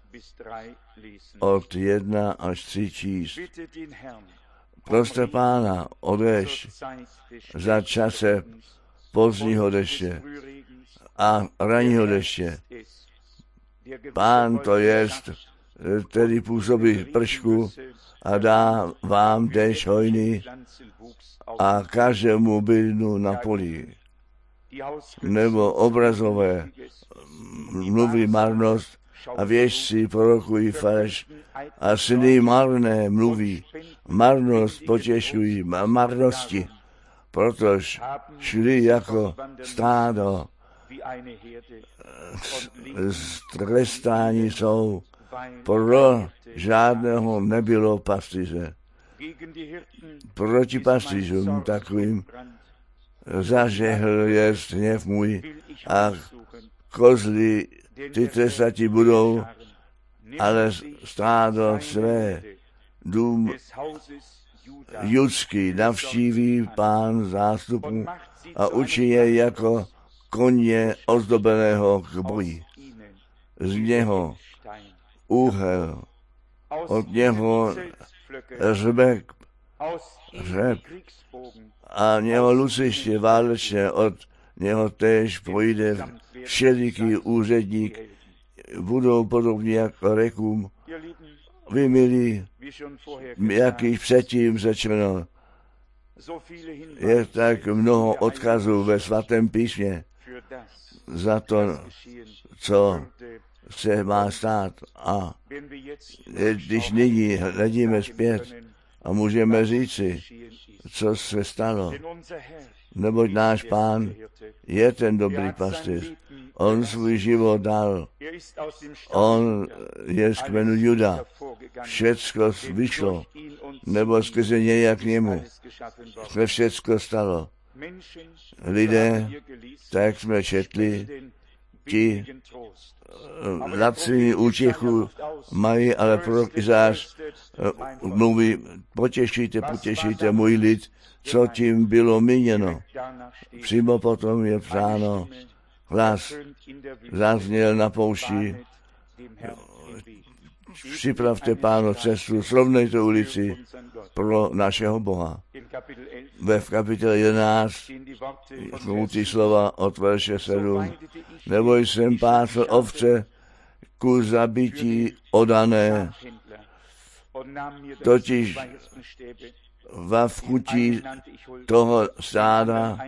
od 1 až 3 číst. Proste Pána odeš za čase pozdního deště a ranního deště. Pán to jest, který působí pršku a dá vám déšť hojný a každému bydnu na poli. Nebo obrazové mluví marnost a věžci prorokují faleš a syny marné mluví. Marnost potěšují marnosti, protože šli jako stádo, trestání jsou, pro žádného nebylo pastýře. Proti pastýřům takovým zažehl jest hněv můj a kozly ty trestati budou, ale stádo své dům judský navštíví Pán zástupů a učí je jako koně ozdobeného k boji. Z něho úhel, od něho řebek, a něho luciště válečné, od něho též pojde všeliký úředník, budou podobně jako rekům. Vy milí, jak již předtím řečeno, Je tak mnoho odkazů ve svatém písmě za to, co se má stát. A když nyní hledíme zpět a můžeme říci, co se stalo, neboť náš Pán je ten dobrý pastýř. On svůj život dal. On je z kmenu Juda. Všecko vyšlo, nebo skrze něj jak k němu se všecko stalo. Lidé, tak jsme četli, ti laciní útěchu mají, ale prorok Izáš mluví, potěšíte můj lid, co tím bylo míněno. Přímo potom je psáno, hlas zazněl na poušti, připravte Pánu cestu, srovnejte ulici pro našeho Boha. V kapitole 11 jsou ty slova od verše 7. Nebo jsem pásl ovce ku zabití odané, totiž v vchutí toho stáda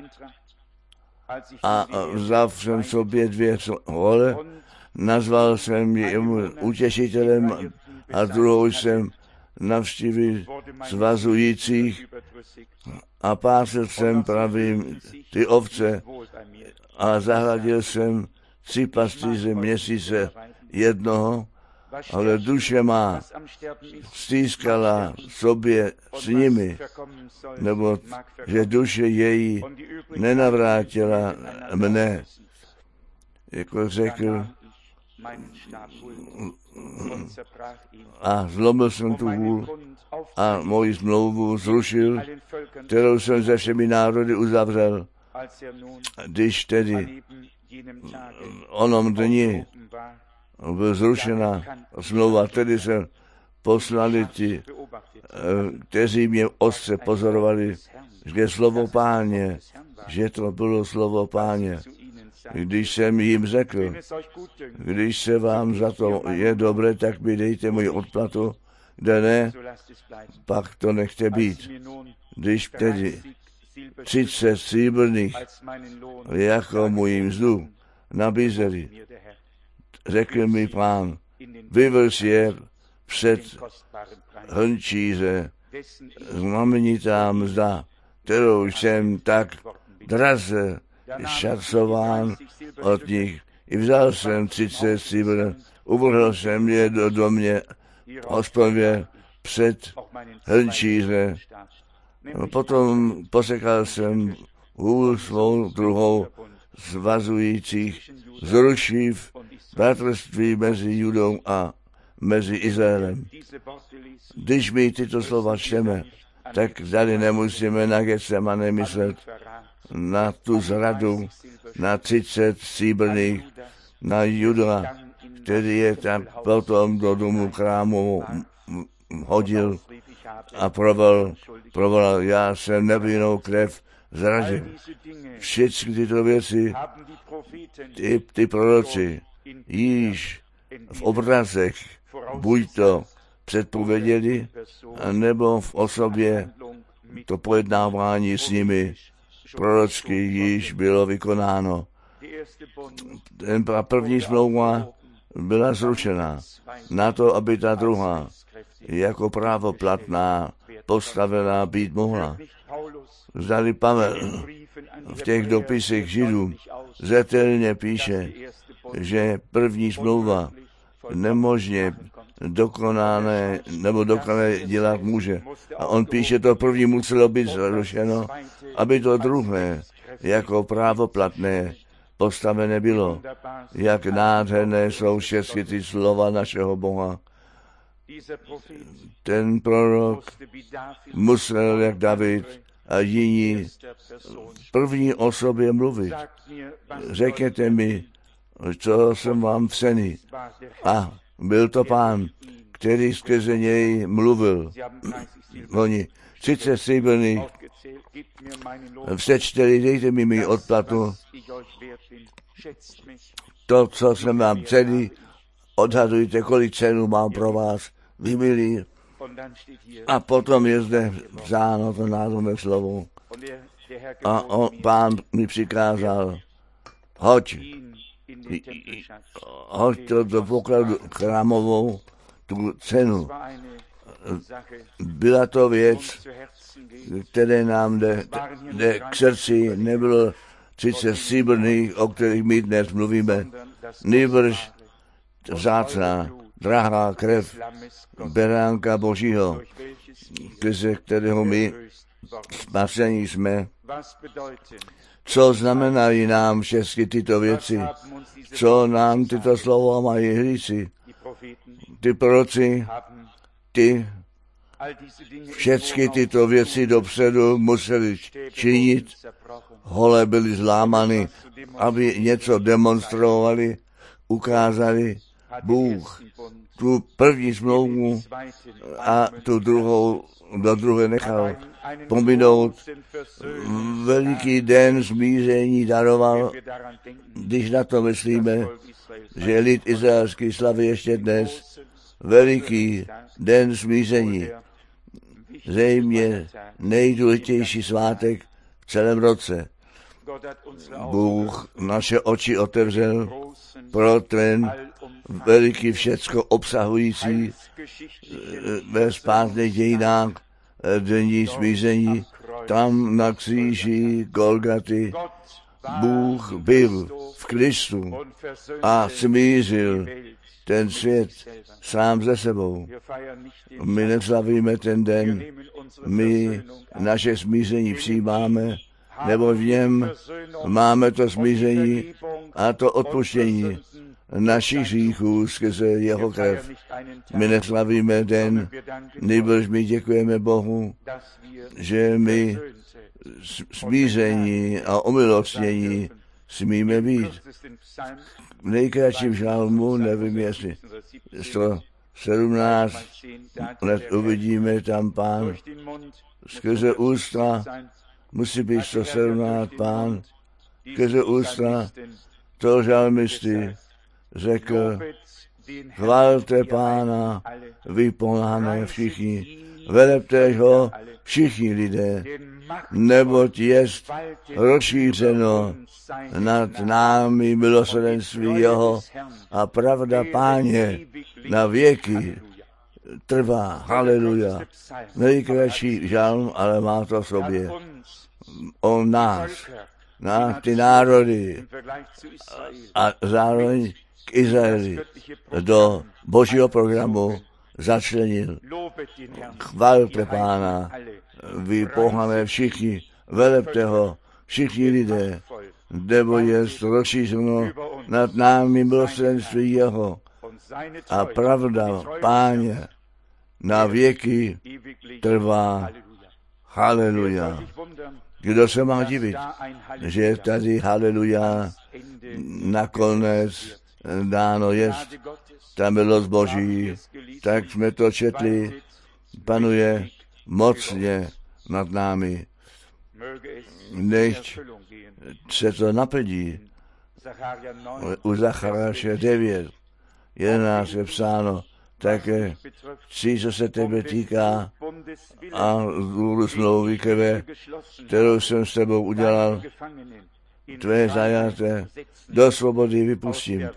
a vzal jsem sobě 2 hole, nazval jsem jemu utěšitelem a druhou jsem navštívil svazujících a pásl jsem pravým ty ovce a zahladil jsem 3 pastýře měsíce jednoho, ale duše má stýskala sobě s nimi, nebo že duše její nenavrátila mne, jako řekl, a zlomil jsem tu vůl a moji smlouvu zrušil, kterou jsem se všemi národy uzavřel. Když tedy onom dni byl zrušena smlouva, tedy jsem poslali ti, kteří mě ostře pozorovali, že slovo Páně, že to bylo slovo Páně. Když jsem jim řekl, když se vám za to je dobré, tak mi dejte moji odplatu, kde ne, pak to nechte být. Když tedy 30 stříbrných jako můj mzdu nabízeli, řekl mi Pán, vyvrš je před hrnčíře, znamenitá mzda, kterou jsem tak draze šacován od nich. I vzal jsem 30 stříbr, uvrhl jsem je do mě hospodě před hrnčíře. Potom posekal jsem hůl svou druhou svazujících, zrušiv bratrství mezi Judou a mezi Izraelem. Když my tyto slova čteme, tak tady nemusíme na Getsemane myslet, na tu zradu, na 30 stříbrných, na Juda, který je tam potom do domu chrámu hodil a provolal, já jsem nevinnou krev zradil. Všechny tyto věci, ty proroci, již v obrazech, buď to předpověděli, nebo v osobě to pojednávání s nimi prorocky již bylo vykonáno. První smlouva byla zrušena na to, aby ta druhá jako právoplatná postavená být mohla. Zdali Pavel v těch dopisech Židů zetelně píše, že první smlouva nemožně dokonané dělat může. A on píše, to první muselo být zrušeno, aby to druhé jako právoplatné postavené bylo. Jak nádherné jsou všechny ty slova našeho Boha. Ten prorok musel, jak David a jiní, v první osobě mluvit. Řekněte mi, co jsem vám v seni. A byl to Pán, který skrze něj mluvil. Oni 30 stříbrných přečteli, dejte mi mý odplatu. To, co jsem vám cení, odhadujte, kolik cenu mám pro vás. Vy milí, A potom je zde psáno to nádherné slovo. A Pán mi přikázal, hoď to do pokladu chrámovou, tu cenu. Byla to věc, které nám jde k srdci, nebylo 30 stříbrných, o kterých my dnes mluvíme, nýbrž vzácná, drahá krev beránka Božího, skrze kterého my spasení jsme. Co znamenají nám všechny tyto věci? Co nám tyto slova mají říci? Ty proroci, ty všechny tyto věci dopředu museli činit, hole byly zlámany, aby něco demonstrovali, ukázali. Bůh tu první smlouvu a tu druhou do druhé nechal pominout. Veliký den smíření daroval, když na to myslíme, že lid izraelský slaví ještě dnes veliký den smíření. Zřejmě nejdůležitější svátek v celém roce. Bůh naše oči otevřel pro ten veliký všecko obsahující ve spásných dějinách dní smíření. Tam na kříži Golgaty Bůh byl v Kristu a smířil ten svět sám ze sebou. My neslavíme ten den, my naše smíření přijímáme, nebo v něm máme to smíření a to odpuštění našich hříchů skrze jeho krev. My neslavíme den, nýbrž my děkujeme Bohu, že my smíření a omilostnění smíme být. V nejkratším žalmu, nevím jestli 117 let uvidíme tam Pán, skrze ústa, musí být 117 Pán, skrze ústa toho žalmisty řekl, chvalte Pána, vy pohané všichni, velepte ho všichni lidé, neboť jest rozšířeno nad námi milosrdenství jeho a pravda Páně na věky trvá. Haleluja. Nejkratší žalm, ale má to v sobě. O nás, na ty národy a zároveň k Izraeli do Božího programu začlenil. Chvalte Pána, vy pohané všichni, velepte ho, všichni lidé, nebo je rozšířeno nad námi milosrdenství jeho a pravda Páně na věky trvá. Haleluja. Kdo se má divit, že tady haleluja nakonec dáno jest, ta milost Boží, tak jsme to četli, panuje mocně nad námi. Nechť se to naplní. U Zachariáše 9, 11 je psáno, také chci, co se tebe týká a důvodu smlouvy krve, kterou jsem s tebou udělal, tvé zajaté do svobody vypustím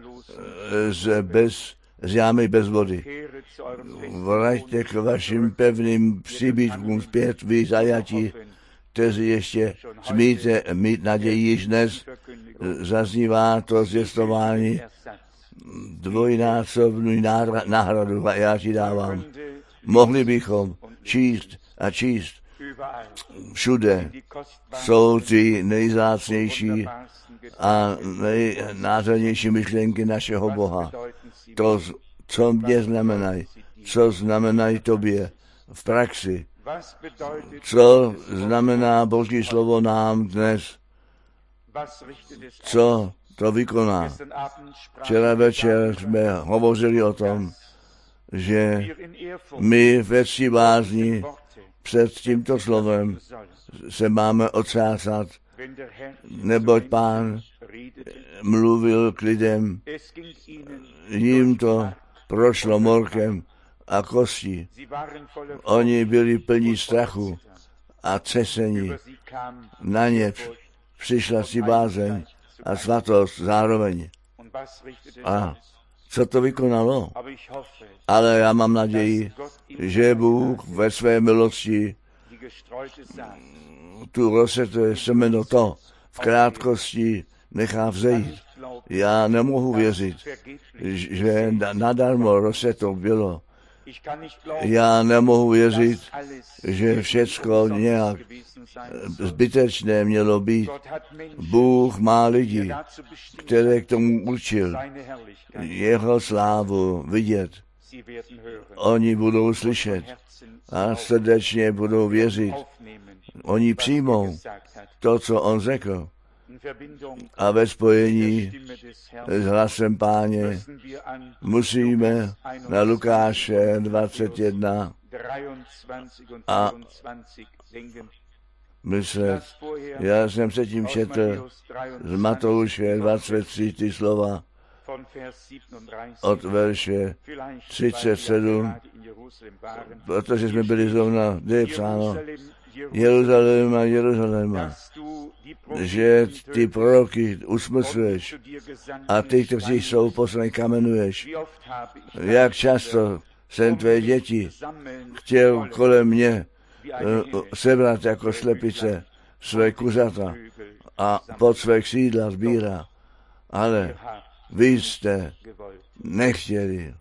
z jámy bez vody. Vraťte k vašim pevným příbytkům zpět, vy zajatí, kteří ještě smíte mít naději již dnes. Zaznívá to zvěstování, dvojnásobnou náhradu já ti dávám. Mohli bychom číst a číst. Všude jsou ty nejzácnější a nejnádhernější myšlenky našeho Boha. To, co mě znamenají, co znamenají tobě v praxi, co znamená Boží slovo nám dnes, co to vykoná. Včera večer jsme hovořili o tom, že my ve cti bázni před tímto slovem se máme otřásat, neboť Pán mluvil k lidem, jim to prošlo morkem a kosti. Oni byli plní strachu a třesení. Na ně přišla si bázeň a svatost zároveň. A co to vykonalo? Ale já mám naději, že Bůh ve své milosti tu rozseté semeno to v krátkosti nechá vzejít. Já nemohu věřit, že nadarmo rozseto bylo. Já nemohu věřit, že všecko nějak zbytečné mělo být. Bůh má lidi, které k tomu určil jeho slávu vidět. Oni budou slyšet a srdečně budou věřit. Oni přijmou to, co on řekl. A ve spojení s hlasem Páně musíme na Lukáše 21 a myslet. Já jsem se tím četl z Matouše 23 ty slova od verše 37, protože jsme byli zrovna, kde je psáno, Jeruzaléma, Jeruzaléma, že ty proroky usmrcuješ a ty, kteří jsou poslani, kamenuješ. Jak často jsem tvé děti chtěl kolem mě sebrat jako slepice své kuřata a pod své křídla sbírá, ale vy jste nechtěli.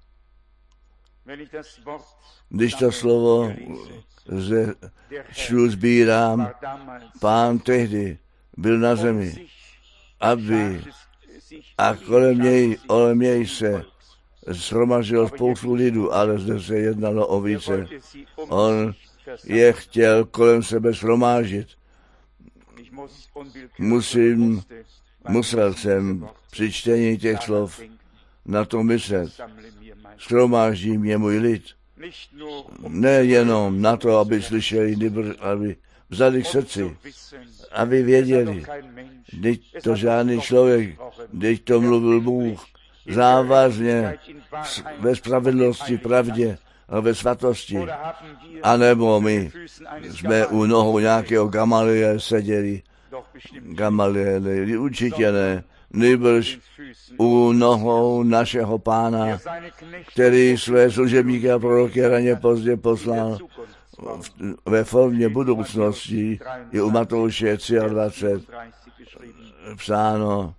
Když to slovo ze člu sbírám, Pán tehdy byl na zemi, aby a kolem něj se shromaždilo spoustu lidu, ale zde se jednalo o více. On je chtěl kolem sebe shromáždit. Musel jsem při čtení těch slov na to myslet. Shromáždím je můj lid. Nejenom na to, aby slyšeli, aby vzali k srdci, aby věděli, teď to žádný člověk, teď to mluvil Bůh, závazně, ve spravedlnosti, pravdě a ve svatosti. A nebo my jsme u nohou nějakého Gamaliela seděli, Gamaliele, určitě ne, nýbrž u nohou našeho Pána, který své služebníky a proroky raně pozdě poslal ve formě budoucnosti, je u Matouše 23 psáno.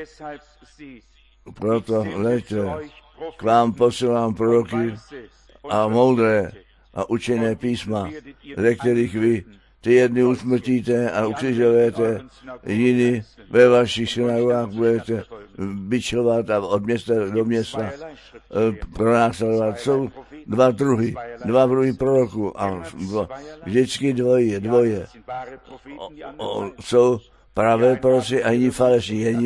Proto hleďte, k vám posílám proroky a moudré a učené písma, ze kterých vy ty jedny usmrtíte a ukřižujete, jiní ve vašich synagogách budete bičovat a od města do města pronásledovat. Jsou dva druhy proroků a vždycky dvoje. Jsou pravé proroci a jiní falešní. Jiní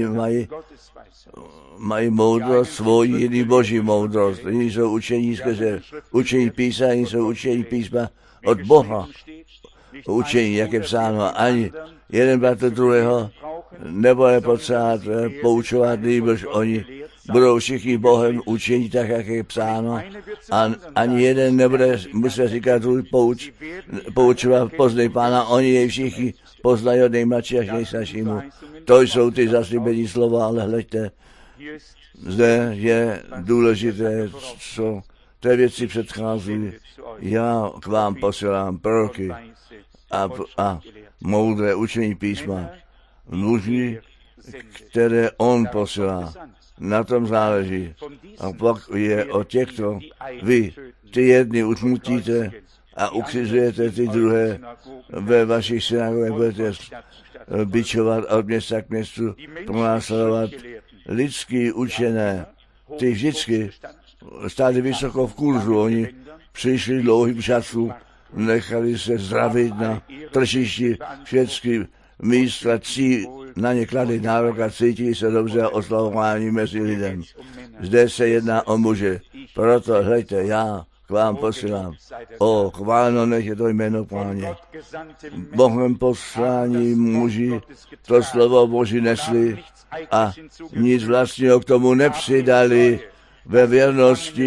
mají moudrost svoji, jiní boží moudrost. Jiní jsou učení skrze učení písma, jiní jsou učení písma od Boha. Učení, jak je psáno, ani jeden bratr druhého nebude potřebovat poučovat, nýbrž oni budou všichni Bohem učení tak, jak je psáno, a ani jeden nebude muset říkat druhý poučovat, poznej Pána, oni jej všichni poznají od nejmladší až nejstaršímu. To jsou ty zaslíbení slova, ale hleďte, zde je důležité, co té věci předchází. Já k vám posílám proroky a moudré učení písma, muži, které on posílá. Na tom záleží. A pak je o těchto, vy ty jedny usmrtíte a ukřižujete ty druhé, ve vašich synagogách budete bičovat od města k městu, pronásledovat lidský učené. Ty vždycky stáli vysoko v kurzu, oni přišli dlouhým času, nechali se zdravit na tržišti, všechny místa na ně kladli nárok a cítili se dobře a oslavování mezi lidem. Zde se jedná o muže, proto hleďte, já k vám posílám. Chváleno nech je to jméno Páně. Bohem poslání muži to slovo Boží nesli a nic vlastního k tomu nepřidali, ve věrnosti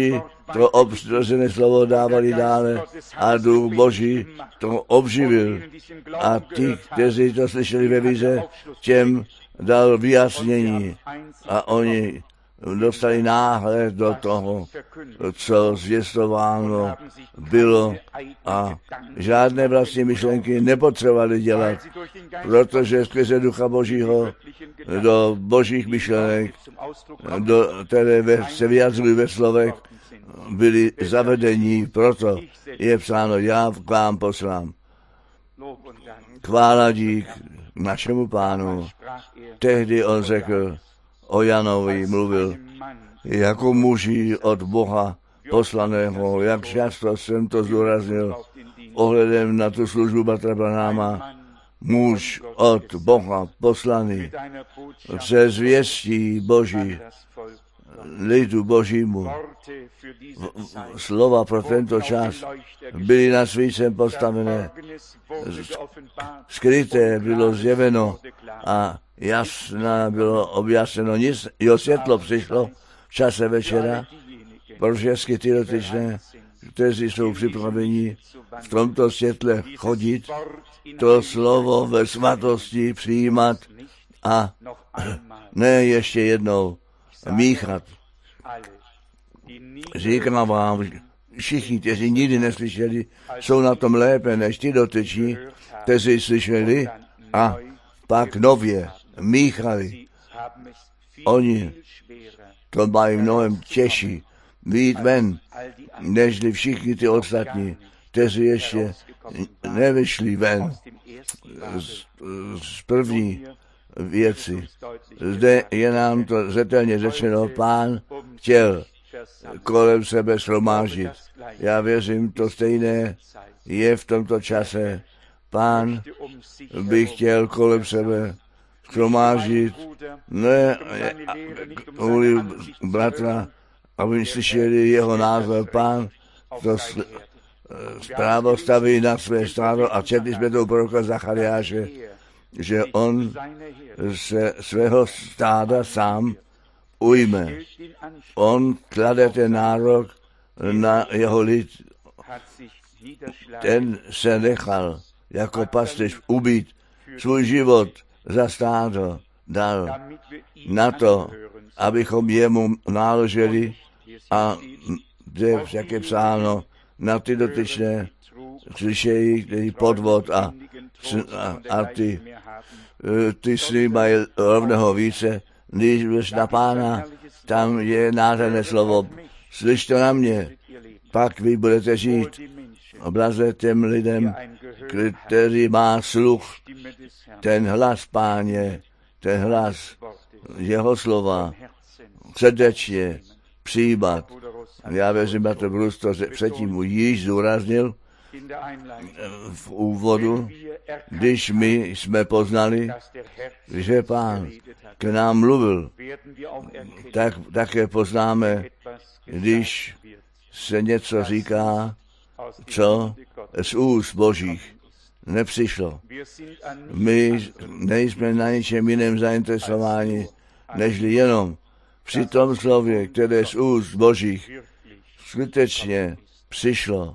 to obstřežené slovo dávali dále a Duch Boží to obživil. A ti, kteří to slyšeli ve víře, těm dal vyjasnění a oni dostali náhled do toho, co zvěstováno bylo a žádné vlastní myšlenky nepotřebovali dělat, protože skrze Ducha Božího do božích myšlenek, které se vyjadřují ve slovech, byli zavedení, proto je psáno, já k vám poslám. Chvála dík našemu Pánu. Tehdy on řekl, o Janovi mluvil, jako muži od Boha poslaného, jak často jsem to zdůraznil, ohledem na tu službu bratra Branhama, muž od Boha poslaný, se zvěstí Boží, lidu Božímu. Slova pro tento čas byly na svícem postavené, skryté bylo zjeveno a jasná bylo objasněno. Jo, světlo přišlo v čase večera pro všechny ty dotyčné, kteří jsou připraveni v tomto světle chodit, to slovo ve svatosti přijímat a ne ještě jednou míchat. Říkám vám, všichni, kteří nikdy neslyšeli, jsou na tom lépe než ti dotyční, kteří slyšeli a pak nově míchali. Oni to mají mnohem těžší vyjít ven, nežli všichni ty ostatní, kteří ještě nevyšli ven z první věci. Zde je nám to zřetelně řečeno, Pán chtěl kolem sebe shromáždit. Já věřím, to stejné je v tomto čase. Pán by chtěl kolem sebe shromáždit, ne kvůli bratra, aby slyšeli jeho názor. Pán to zprávo staví na své stádo a četli jsme to u proroka Zachariáše, že on se svého stáda sám ujme. On klade ten nárok na jeho lid. Ten se nechal jako pastýř ubít, svůj život za stádo dal na to, abychom jemu náleželi a kde však je psáno na ty dotyčné slyšejí, který podvod a ty sny mají rovného více, když na Pána, tam je nádherné slovo. Slyšte na mě, pak vy budete žít. Blaze těm lidem, který má sluch, ten hlas Páně, ten hlas jeho slova, srdečně přijímat. Já věřím, že to Bruce to předtím již zdůraznil v úvodu, když my jsme poznali, že Pán k nám mluvil, tak také poznáme, když se něco říká, co z úst Božích nepřišlo. My nejsme na ničem jiném zainteresováni, nežli jenom při tom slově, které z úst Božích skutečně přišlo.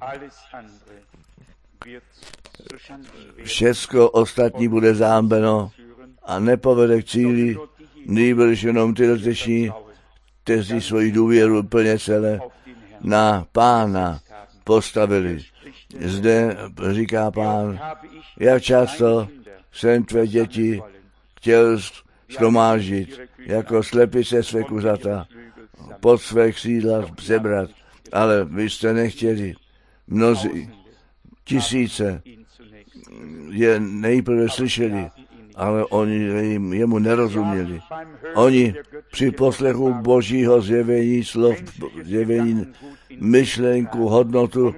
Všecko ostatní bude zámbeno a nepovede k cíli, nýbrž jenom ty dotyční, kteří svoji důvěru plně celé na Pána postavili. Zde říká Pán, jak často jsem tvé děti chtěl shromáždit, jako slepice své kuřata, pod své křídla sebrat, ale vy jste nechtěli. Mnozí, tisíce je nejprve slyšeli, ale oni jemu nerozuměli. Oni při poslechu Božího zjevení slov, zjevení myšlenku, hodnotu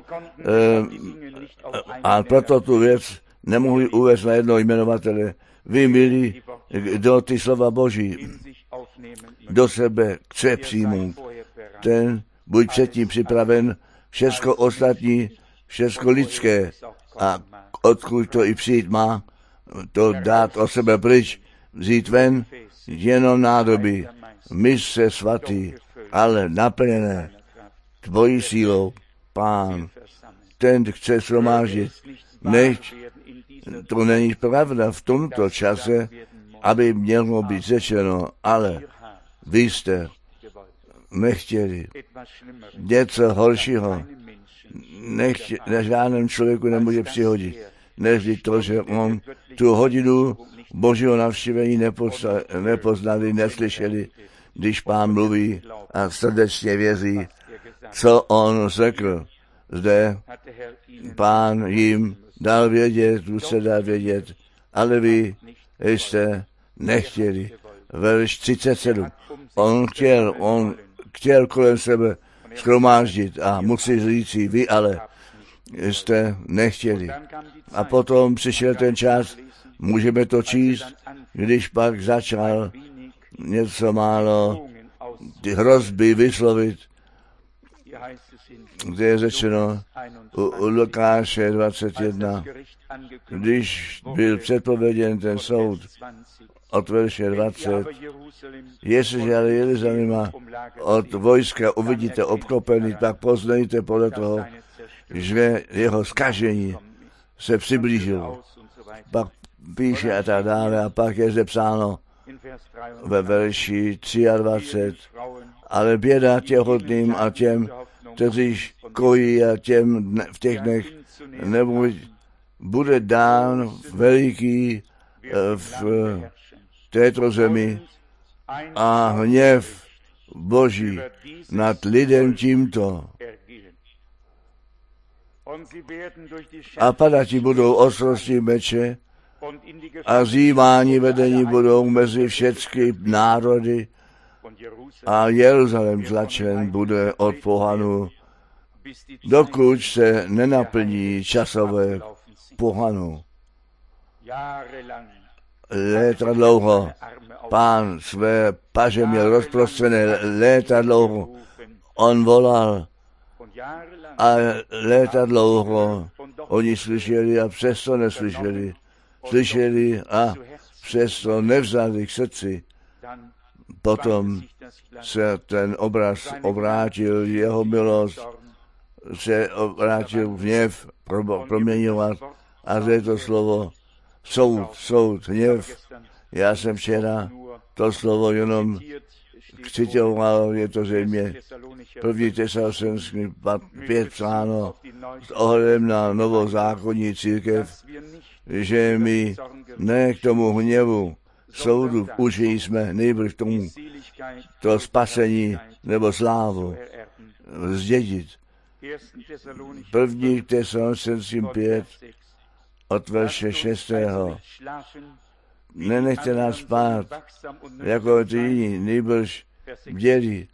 a proto tu věc nemohli uvést na jednoho jmenovatele. Vy, milí, kdo ty slova Boží do sebe chce přijmout, ten buď předtím připraven, všecko ostatní, všecko lidské a odkud to i přijít má, to dát o sebe pryč, vzít ven, jenom nádoby, mise svatý, ale naplněné tvojí sílou, Pán, ten chce shromáždit. Nechť to není pravda v tomto čase, aby mělo být řečeno, ale vy jste nechtěli něco horšího. Na žádném člověku nemůže přihodit, než to, že on tu hodinu Božího navštívení nepoznali, neslyšeli, když Pán mluví a srdečně věří, co on řekl. Zde Pán jim dal vědět, se dá vědět, ale vy jste nechtěli. Verš 37. On chtěl kolem sebe shromáždit a musí říci, vy ale jste nechtěli. A potom přišel ten čas, můžeme to číst, když pak začal něco málo ty hrozby vyslovit, kde je řečeno u Lukáše 21, když byl předpověděn ten soud od verše 20, jestliže ale Jeruzaléma od vojska uvidíte obklopený, tak poznejte podle toho, že jeho zkažení se přiblížilo. Pak píše a tak dále a pak je zde psáno ve verši 23, ale běda těhotným a těm, kteří kojí a těm v těch dnech, nebo bude dán veliký v této zemi a hněv Boží nad lidem tímto. A padati budou ostrostí meče a zjímání vedení budou mezi všechny národy a Jeruzalém tlačen bude od pohanů, dokud se nenaplní časové pohanu. Léta dlouho Pán své paže měl rozprostřené, léta dlouho on volal a léta dlouho oni slyšeli a přesto neslyšeli. Slyšeli a přesto nevzali k srdci. Potom se ten obraz obrátil, jeho milost se obrátil v hněv, proměňovat a zde to slovo soud, hněv. Já jsem včera to slovo jenom citoval, je to zřejmě 1. Tesalonickým 5 psáno s ohledem na novozákonní církev, že my ne k tomu hněvu soudu užili jsme, nejbrž k tomu to spasení nebo slávu zdědit. 1. Tesalonickým 5 od verše 6. Nenechte nás spát, jako ty jiní, nejbrž bděli,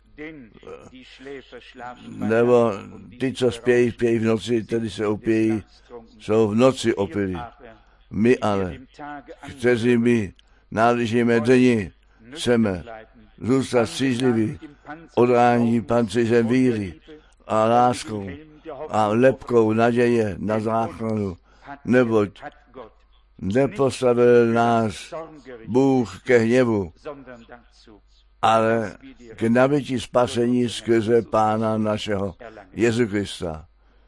nebo ty, co spějí v noci, tedy se opějí, jsou v noci opili. My ale, kteří my náležíme denní, chceme zůstat střízliví, odrání pancířem víry a láskou a lepkou naděje na záchranu, neboť nepostavil nás Bůh ke hněvu, ale k nabytí spasení skrze Pána našeho Jezu Krista.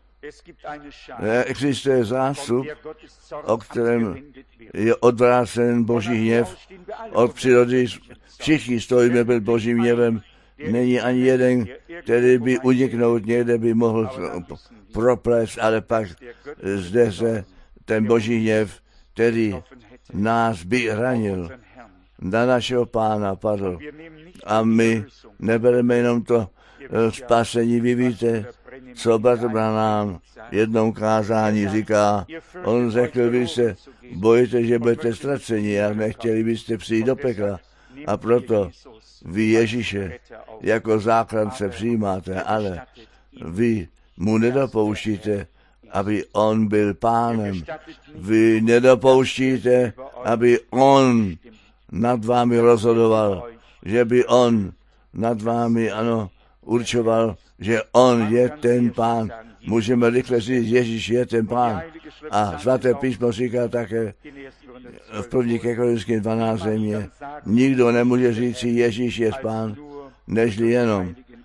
Existuje zástup, o kterém je odvrácen Boží hněv od přírody. Všichni stojíme před Božím hněvem. Není ani jeden, který by uniknout někde by mohl proplést, ale pak zde se ten Boží hněv, který nás by ranil, na našeho Pána padl. A my nebereme jenom to spasení, vy víte, co bratr Branham jednou kázání říká. On řekl, vy se bojíte, že budete ztraceni, jak nechtěli byste přijít do pekla. A proto vy Ježíše jako záchrance přijímáte, ale vy mu nedopouštíte, aby on byl pánem. Vy nedopouštíte, aby on nad vámi rozhodoval, že by on nad vámi, určoval, že on je ten pán. Můžeme rychle říct, Ježíš je ten pán. A svaté písmo říká také v 1. Korinským 12. Nikdo nemůže říct si, Ježíš je pán, nežli jenom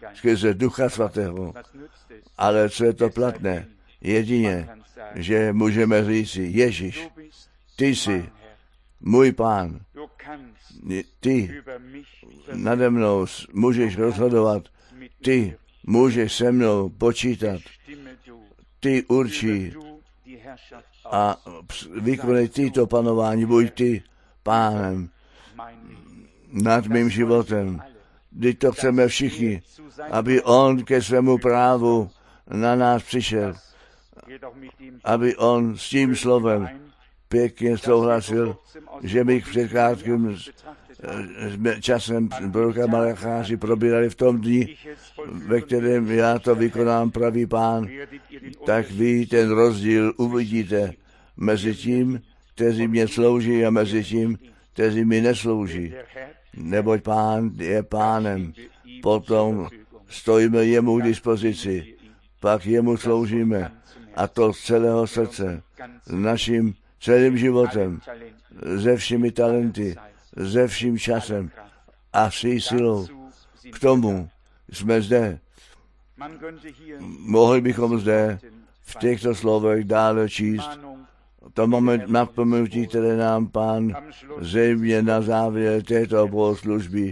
skrze Ducha Svatého. Ale co je to platné? Jedině, že můžeme říci, Ježíš, ty jsi můj Pán, ty nade mnou můžeš rozhodovat, ty můžeš se mnou počítat, ty určí a vykonej ty to panování, buď ty Pánem nad mým životem. Když to chceme všichni, aby on ke svému právu na nás přišel, aby on s tím slovem pěkně souhlasil, že my před krátkým časem proroka Malacháši probírali v tom dni, ve kterém já to vykonám, pravý Pán, tak vy ten rozdíl uvidíte mezi tím, kteří mě slouží a mezi tím, kteří mi neslouží. Neboť Pán je Pánem, potom stojíme jemu k dispozici, pak jemu sloužíme a to z celého srdce, s naším celým životem, se všemi talenty, se vším časem a vší silou. K tomu jsme zde. Mohli bychom zde v těchto slovech dále číst to moment napomenutí, které nám Pán zřejmě na závěr této bohoslužby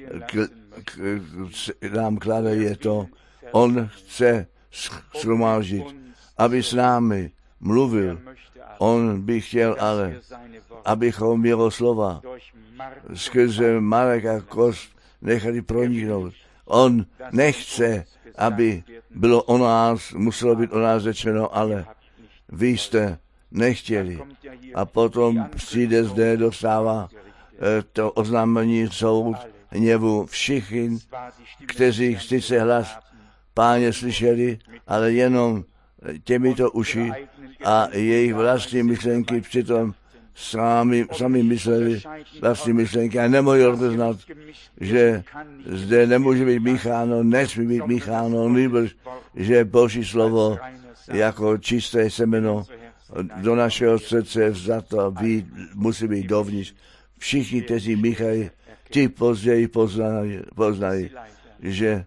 nám klade, je to, on chce shromáždit, aby s námi mluvil. On by chtěl ale, abychom jeho slova skrze Marek a kost nechali proniknout. On nechce, aby bylo o nás, muselo být o nás řečeno, ale vy jste nechtěli. A potom přijde zde, dostává to oznámení soud hněvu všichni, kteří sice hlas Páně slyšeli, ale jenom těmito uši a jejich vlastní myšlenky přitom sami mysleli vlastní myšlenky a nemohli rozeznat, že zde nemůže být mícháno, nesmí být mícháno, nýbrž, že Boží slovo jako čisté semeno do našeho srdce vzato musí být dovnitř. Všichni, kteří míchají, ti později poznají, že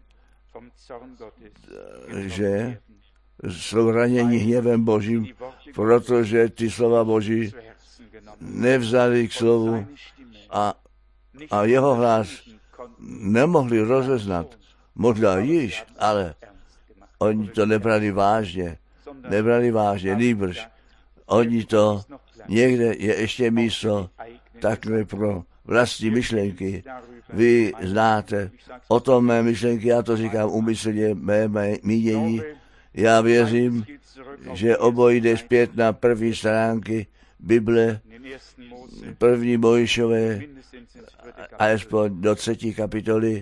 jsou raněni hněvem Božím, protože ty slova Boží nevzali k slovu a jeho hlas nemohli rozeznat. Možná již, ale oni to nebrali vážně, nýbrž. Oni to, někde je ještě místo takhle pro vlastní myšlenky. Vy znáte o tom mé myšlenky, já to říkám úmyslně, mé mínění. Já věřím, že obojí jde zpět na první stránky Bible, první Mojžíšové, alespoň do 3. kapitoly,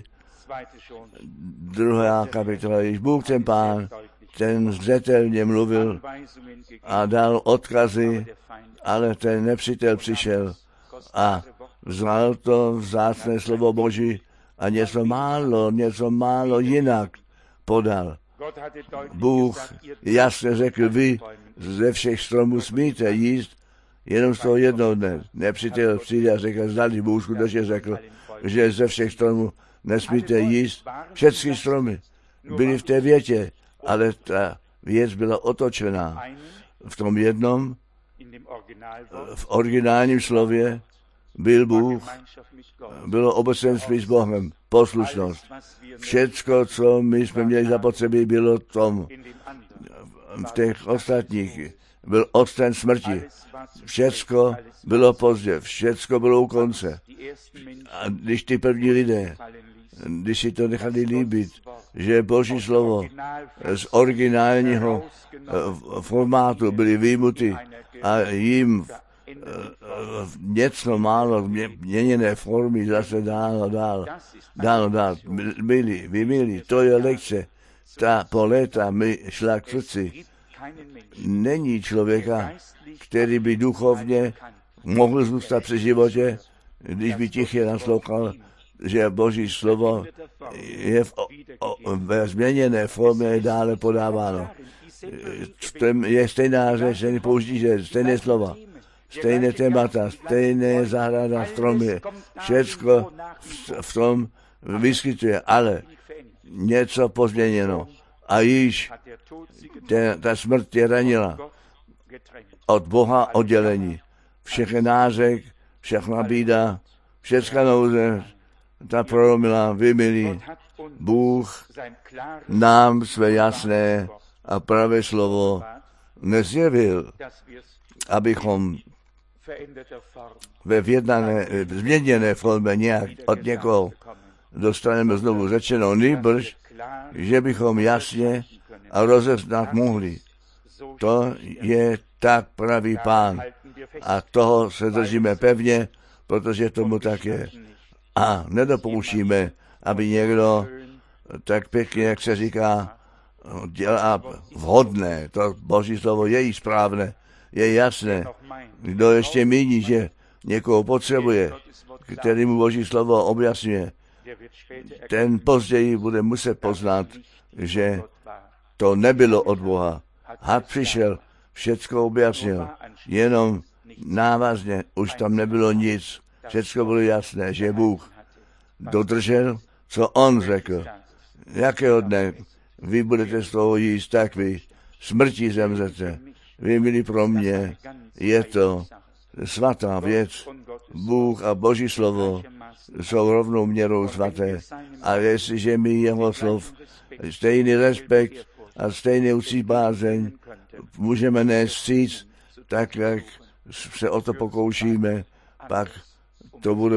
2. kapitola. Když Bůh ten Pán, ten zřetelně mluvil a dal odkazy, ale ten nepřítel přišel a vzal to vzácné slovo Boží a něco málo jinak podal. Bůh jasně řekl, vy ze všech stromů smíte jíst, jenom z toho jednoho dne. Nepřítel přijde a řekl, zdali Bůh skutečně řekl, že ze všech stromů nesmíte jíst. Všechny stromy byly v té větě, ale ta věc byla otočená. V tom jednom, v originálním slově, byl Bůh, bylo obecenství s Bohem, poslušnost. Všecko, co my jsme měli zapotřebí, bylo tom. V těch ostatních byl odsten smrti. Všecko bylo pozdě, všecko bylo u konce. A když ty první lidé, když si to nechali líbit, že Boží slovo z originálního formátu byly vyjmuty a jim něco málo měněné formy zase dál. Milí, to je lekce. Ta po léta mi šla k srdci. Není člověka, který by duchovně mohl zůstat při životě, když by tiše naslouchal, že Boží slovo je ve změněné formě dále podáváno. Je stejná řeč, stejné slova, stejné témata, stejné zahrada, stromy, všecko v tom vyskytuje, ale něco pozměněno. A již ta smrt je ranila. Od Boha oddělení. Všechny nářek, všechna bída, všechna nouze, ta prolomila, vymilí. Bůh nám své jasné a pravé slovo nezjevil, abychom ve změněné formě nějak od někoho dostaneme znovu řečeno, nýbrž, že bychom jasně a rozeznat mohli. To je tak pravý Pán a toho se držíme pevně, protože tomu tak je. A nedopouštíme, aby někdo tak pěkně, jak se říká, dělá vhodné. To Boží slovo je i správné, je jasné. Kdo ještě míní, že někoho potřebuje, který mu Boží slovo objasňuje, ten později bude muset poznat, že to nebylo od Boha. Had přišel, všecko objasnil, jenom návazně, už tam nebylo nic. Všecko bylo jasné, že Bůh dodržel, co on řekl. Jakého dne vy budete z toho jíst, tak vy smrtí zemřete. Vy, milí, pro mě je to svatá věc. Bůh a Boží slovo jsou rovnou měrou svaté. A jestliže my jeho slov stejný respekt a stejný uctívázeň můžeme nést vstříc, tak jak se o to pokoušíme, pak to bude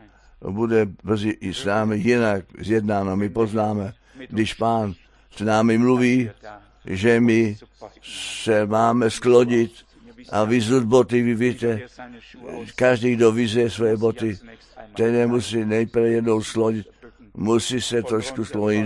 brzy i s námi jinak zjednáno. My poznáme, když Pán s námi mluví, že my se máme sklonit a vyzut boty, vy víte, každý, kdo vyzuje své boty, ten je musí nejprve jednou sklonit, musí se trošku sklonit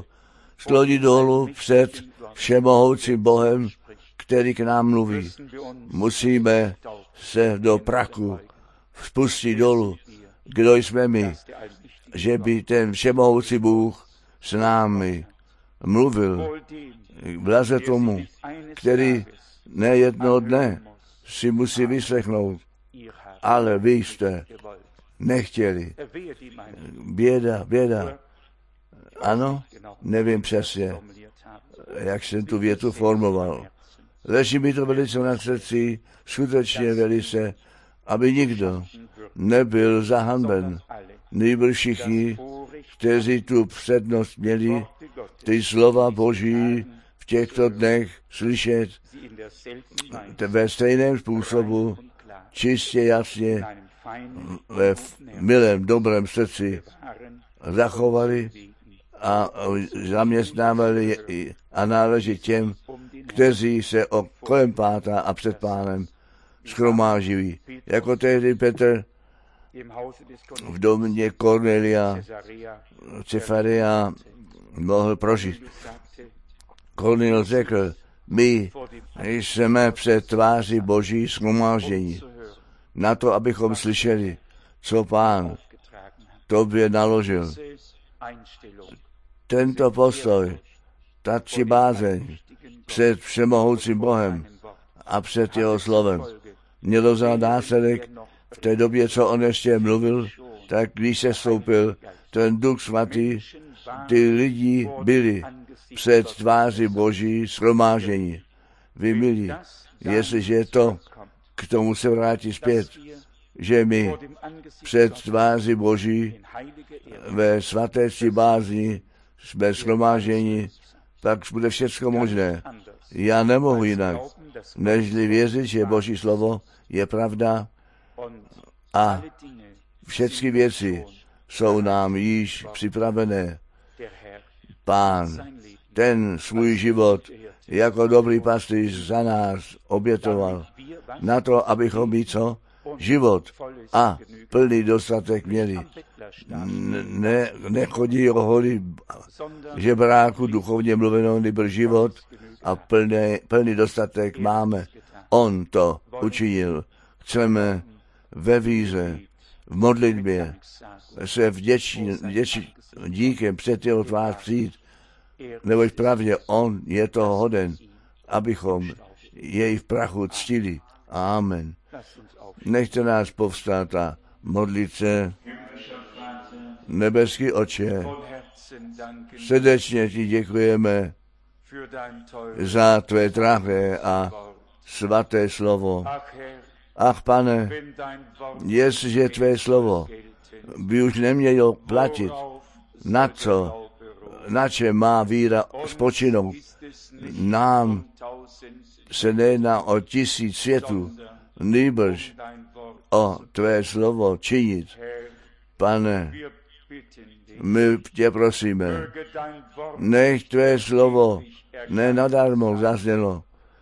dolů před všemohoucím Bohem, který k nám mluví. Musíme se do prachu spustit dolů. Kdo jsme my, že by ten všemohoucí Bůh s námi mluvil. Blaze tomu, který nejednou dne si musí vyslechnout, ale vy jste nechtěli. Běda. Ano, nevím přesně, jak jsem tu větu formoval. Leží mi to velice na srdci, skutečně velice, aby nikdo nebyl zahanben. Nýbrž všichni, kteří tu přednost měli, ty slova Boží v těchto dnech slyšet ve stejném způsobu, čistě jasně, ve milém, dobrém srdci zachovali a zaměstnávali a náleží těm, kteří se kolem Páta a před Pánem shromážují. Jako tehdy Petr v domě Kornelia, Cefarea mohl prožít. Kornel řekl, my jsme před tváří Boží shromáždění. Na to, abychom slyšeli, co Pán tobě naložil. Tento postoj, tato bázeň před všemohoucím Bohem a před jeho slovem mělo za následek v té době, co on ještě mluvil, tak když se stoupil ten Duch Svatý, ty lidi byli před tváří Boží shromáždění. Vy milí, jestliže to k tomu se vrátí zpět, že my před tváří Boží ve svaté bázni jsme shromáždění, tak bude všechno možné. Já nemohu jinak, nežli věřit, že Boží slovo je pravda a všechny věci jsou nám již připravené. Pán ten svůj život jako dobrý pastýř za nás obětoval na to, abychom mít co? Život a plný dostatek měli. Nechodí o holí žebráku duchovně mluveno, nýbrž život a plný dostatek máme. On to učinil. Chceme ve víře, v modlitbě se díkem před jeho tvář přijít, neboť pravdě on je toho hoden, abychom jej v prachu ctili. Amen. Nechte nás povstat a modlit se. Nebeský Otče, srdečně ti děkujeme za tvé drahé a svaté slovo. Ach, Pane, jestliže tvé slovo by už nemělo platit, na čem má víra spočinout, nám se nejedná o 1000 světů, nýbrž o tvé slovo činit. Pane, my tě prosíme, nech tvé slovo nenadarmo zaznělo.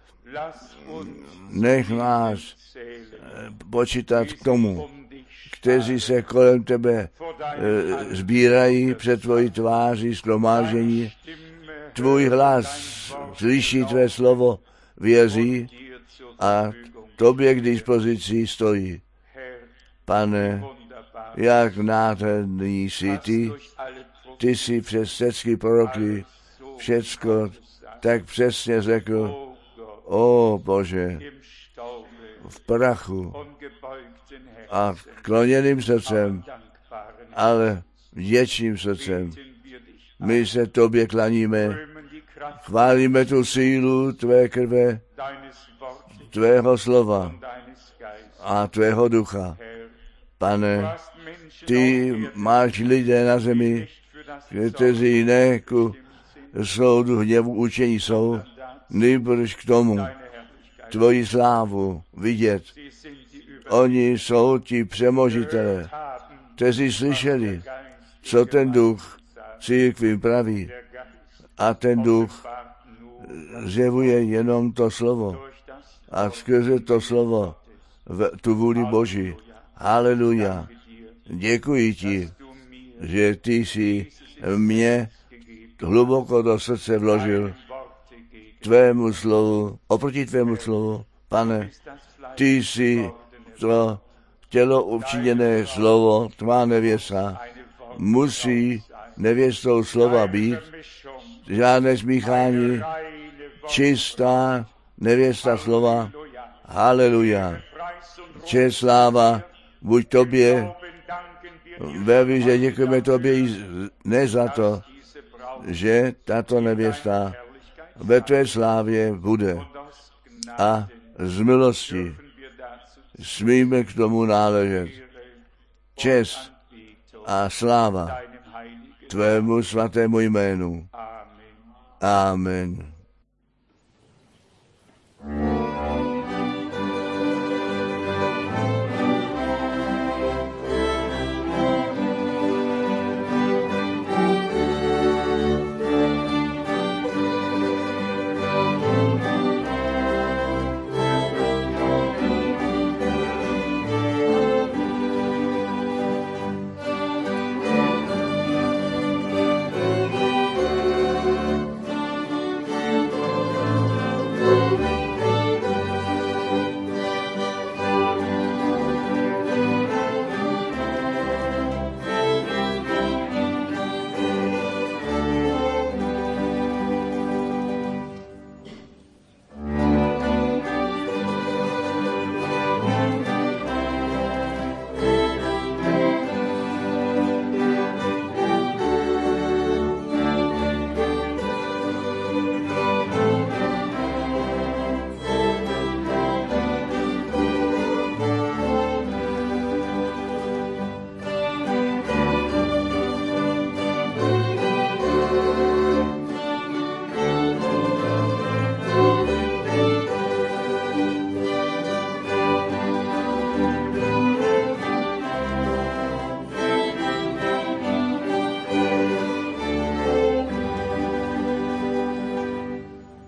Nech nás počítat k tomu, kteří se kolem tebe sbírají před tvojí tváří shromáždění. Tvůj hlas slyší tvé slovo, věří a tobě k dispozici stojí. Pane, jak nádherný jsi ty jsi přes všechny proroky všecko tak přesně řekl, o Bože, v prachu a kloněným srdcem, ale vděčným srdcem. My se tobě klaníme, chválíme tu sílu tvé krve, tvého slova a tvého ducha. Pane, ty máš lidé na zemi, kteří ne ku soudu hněvu učení jsou, nýbrž k tomu tvoji slávu vidět. Oni jsou ti přemožitelé, kteří slyšeli, co ten duch církvím praví. A ten duch zjevuje jenom to slovo. A skrze to slovo tu vůli Boží. Haleluja. Děkuji ti, že ty jsi mě hluboko do srdce vložil tvému slovu, oproti tvému slovu. Pane, ty jsi to tělo učiněné slovo, tvá nevěsta, musí nevěstou slova být, žádné smíchání, čistá nevěsta slova. Haleluja. Čest, sláva, buď tobě, ve víře děkujeme tobě ne za to, že tato nevěsta ve tvé slávě bude. A z milosti smíme k tomu náležet. Čest a sláva tvému svatému jménu. Amen.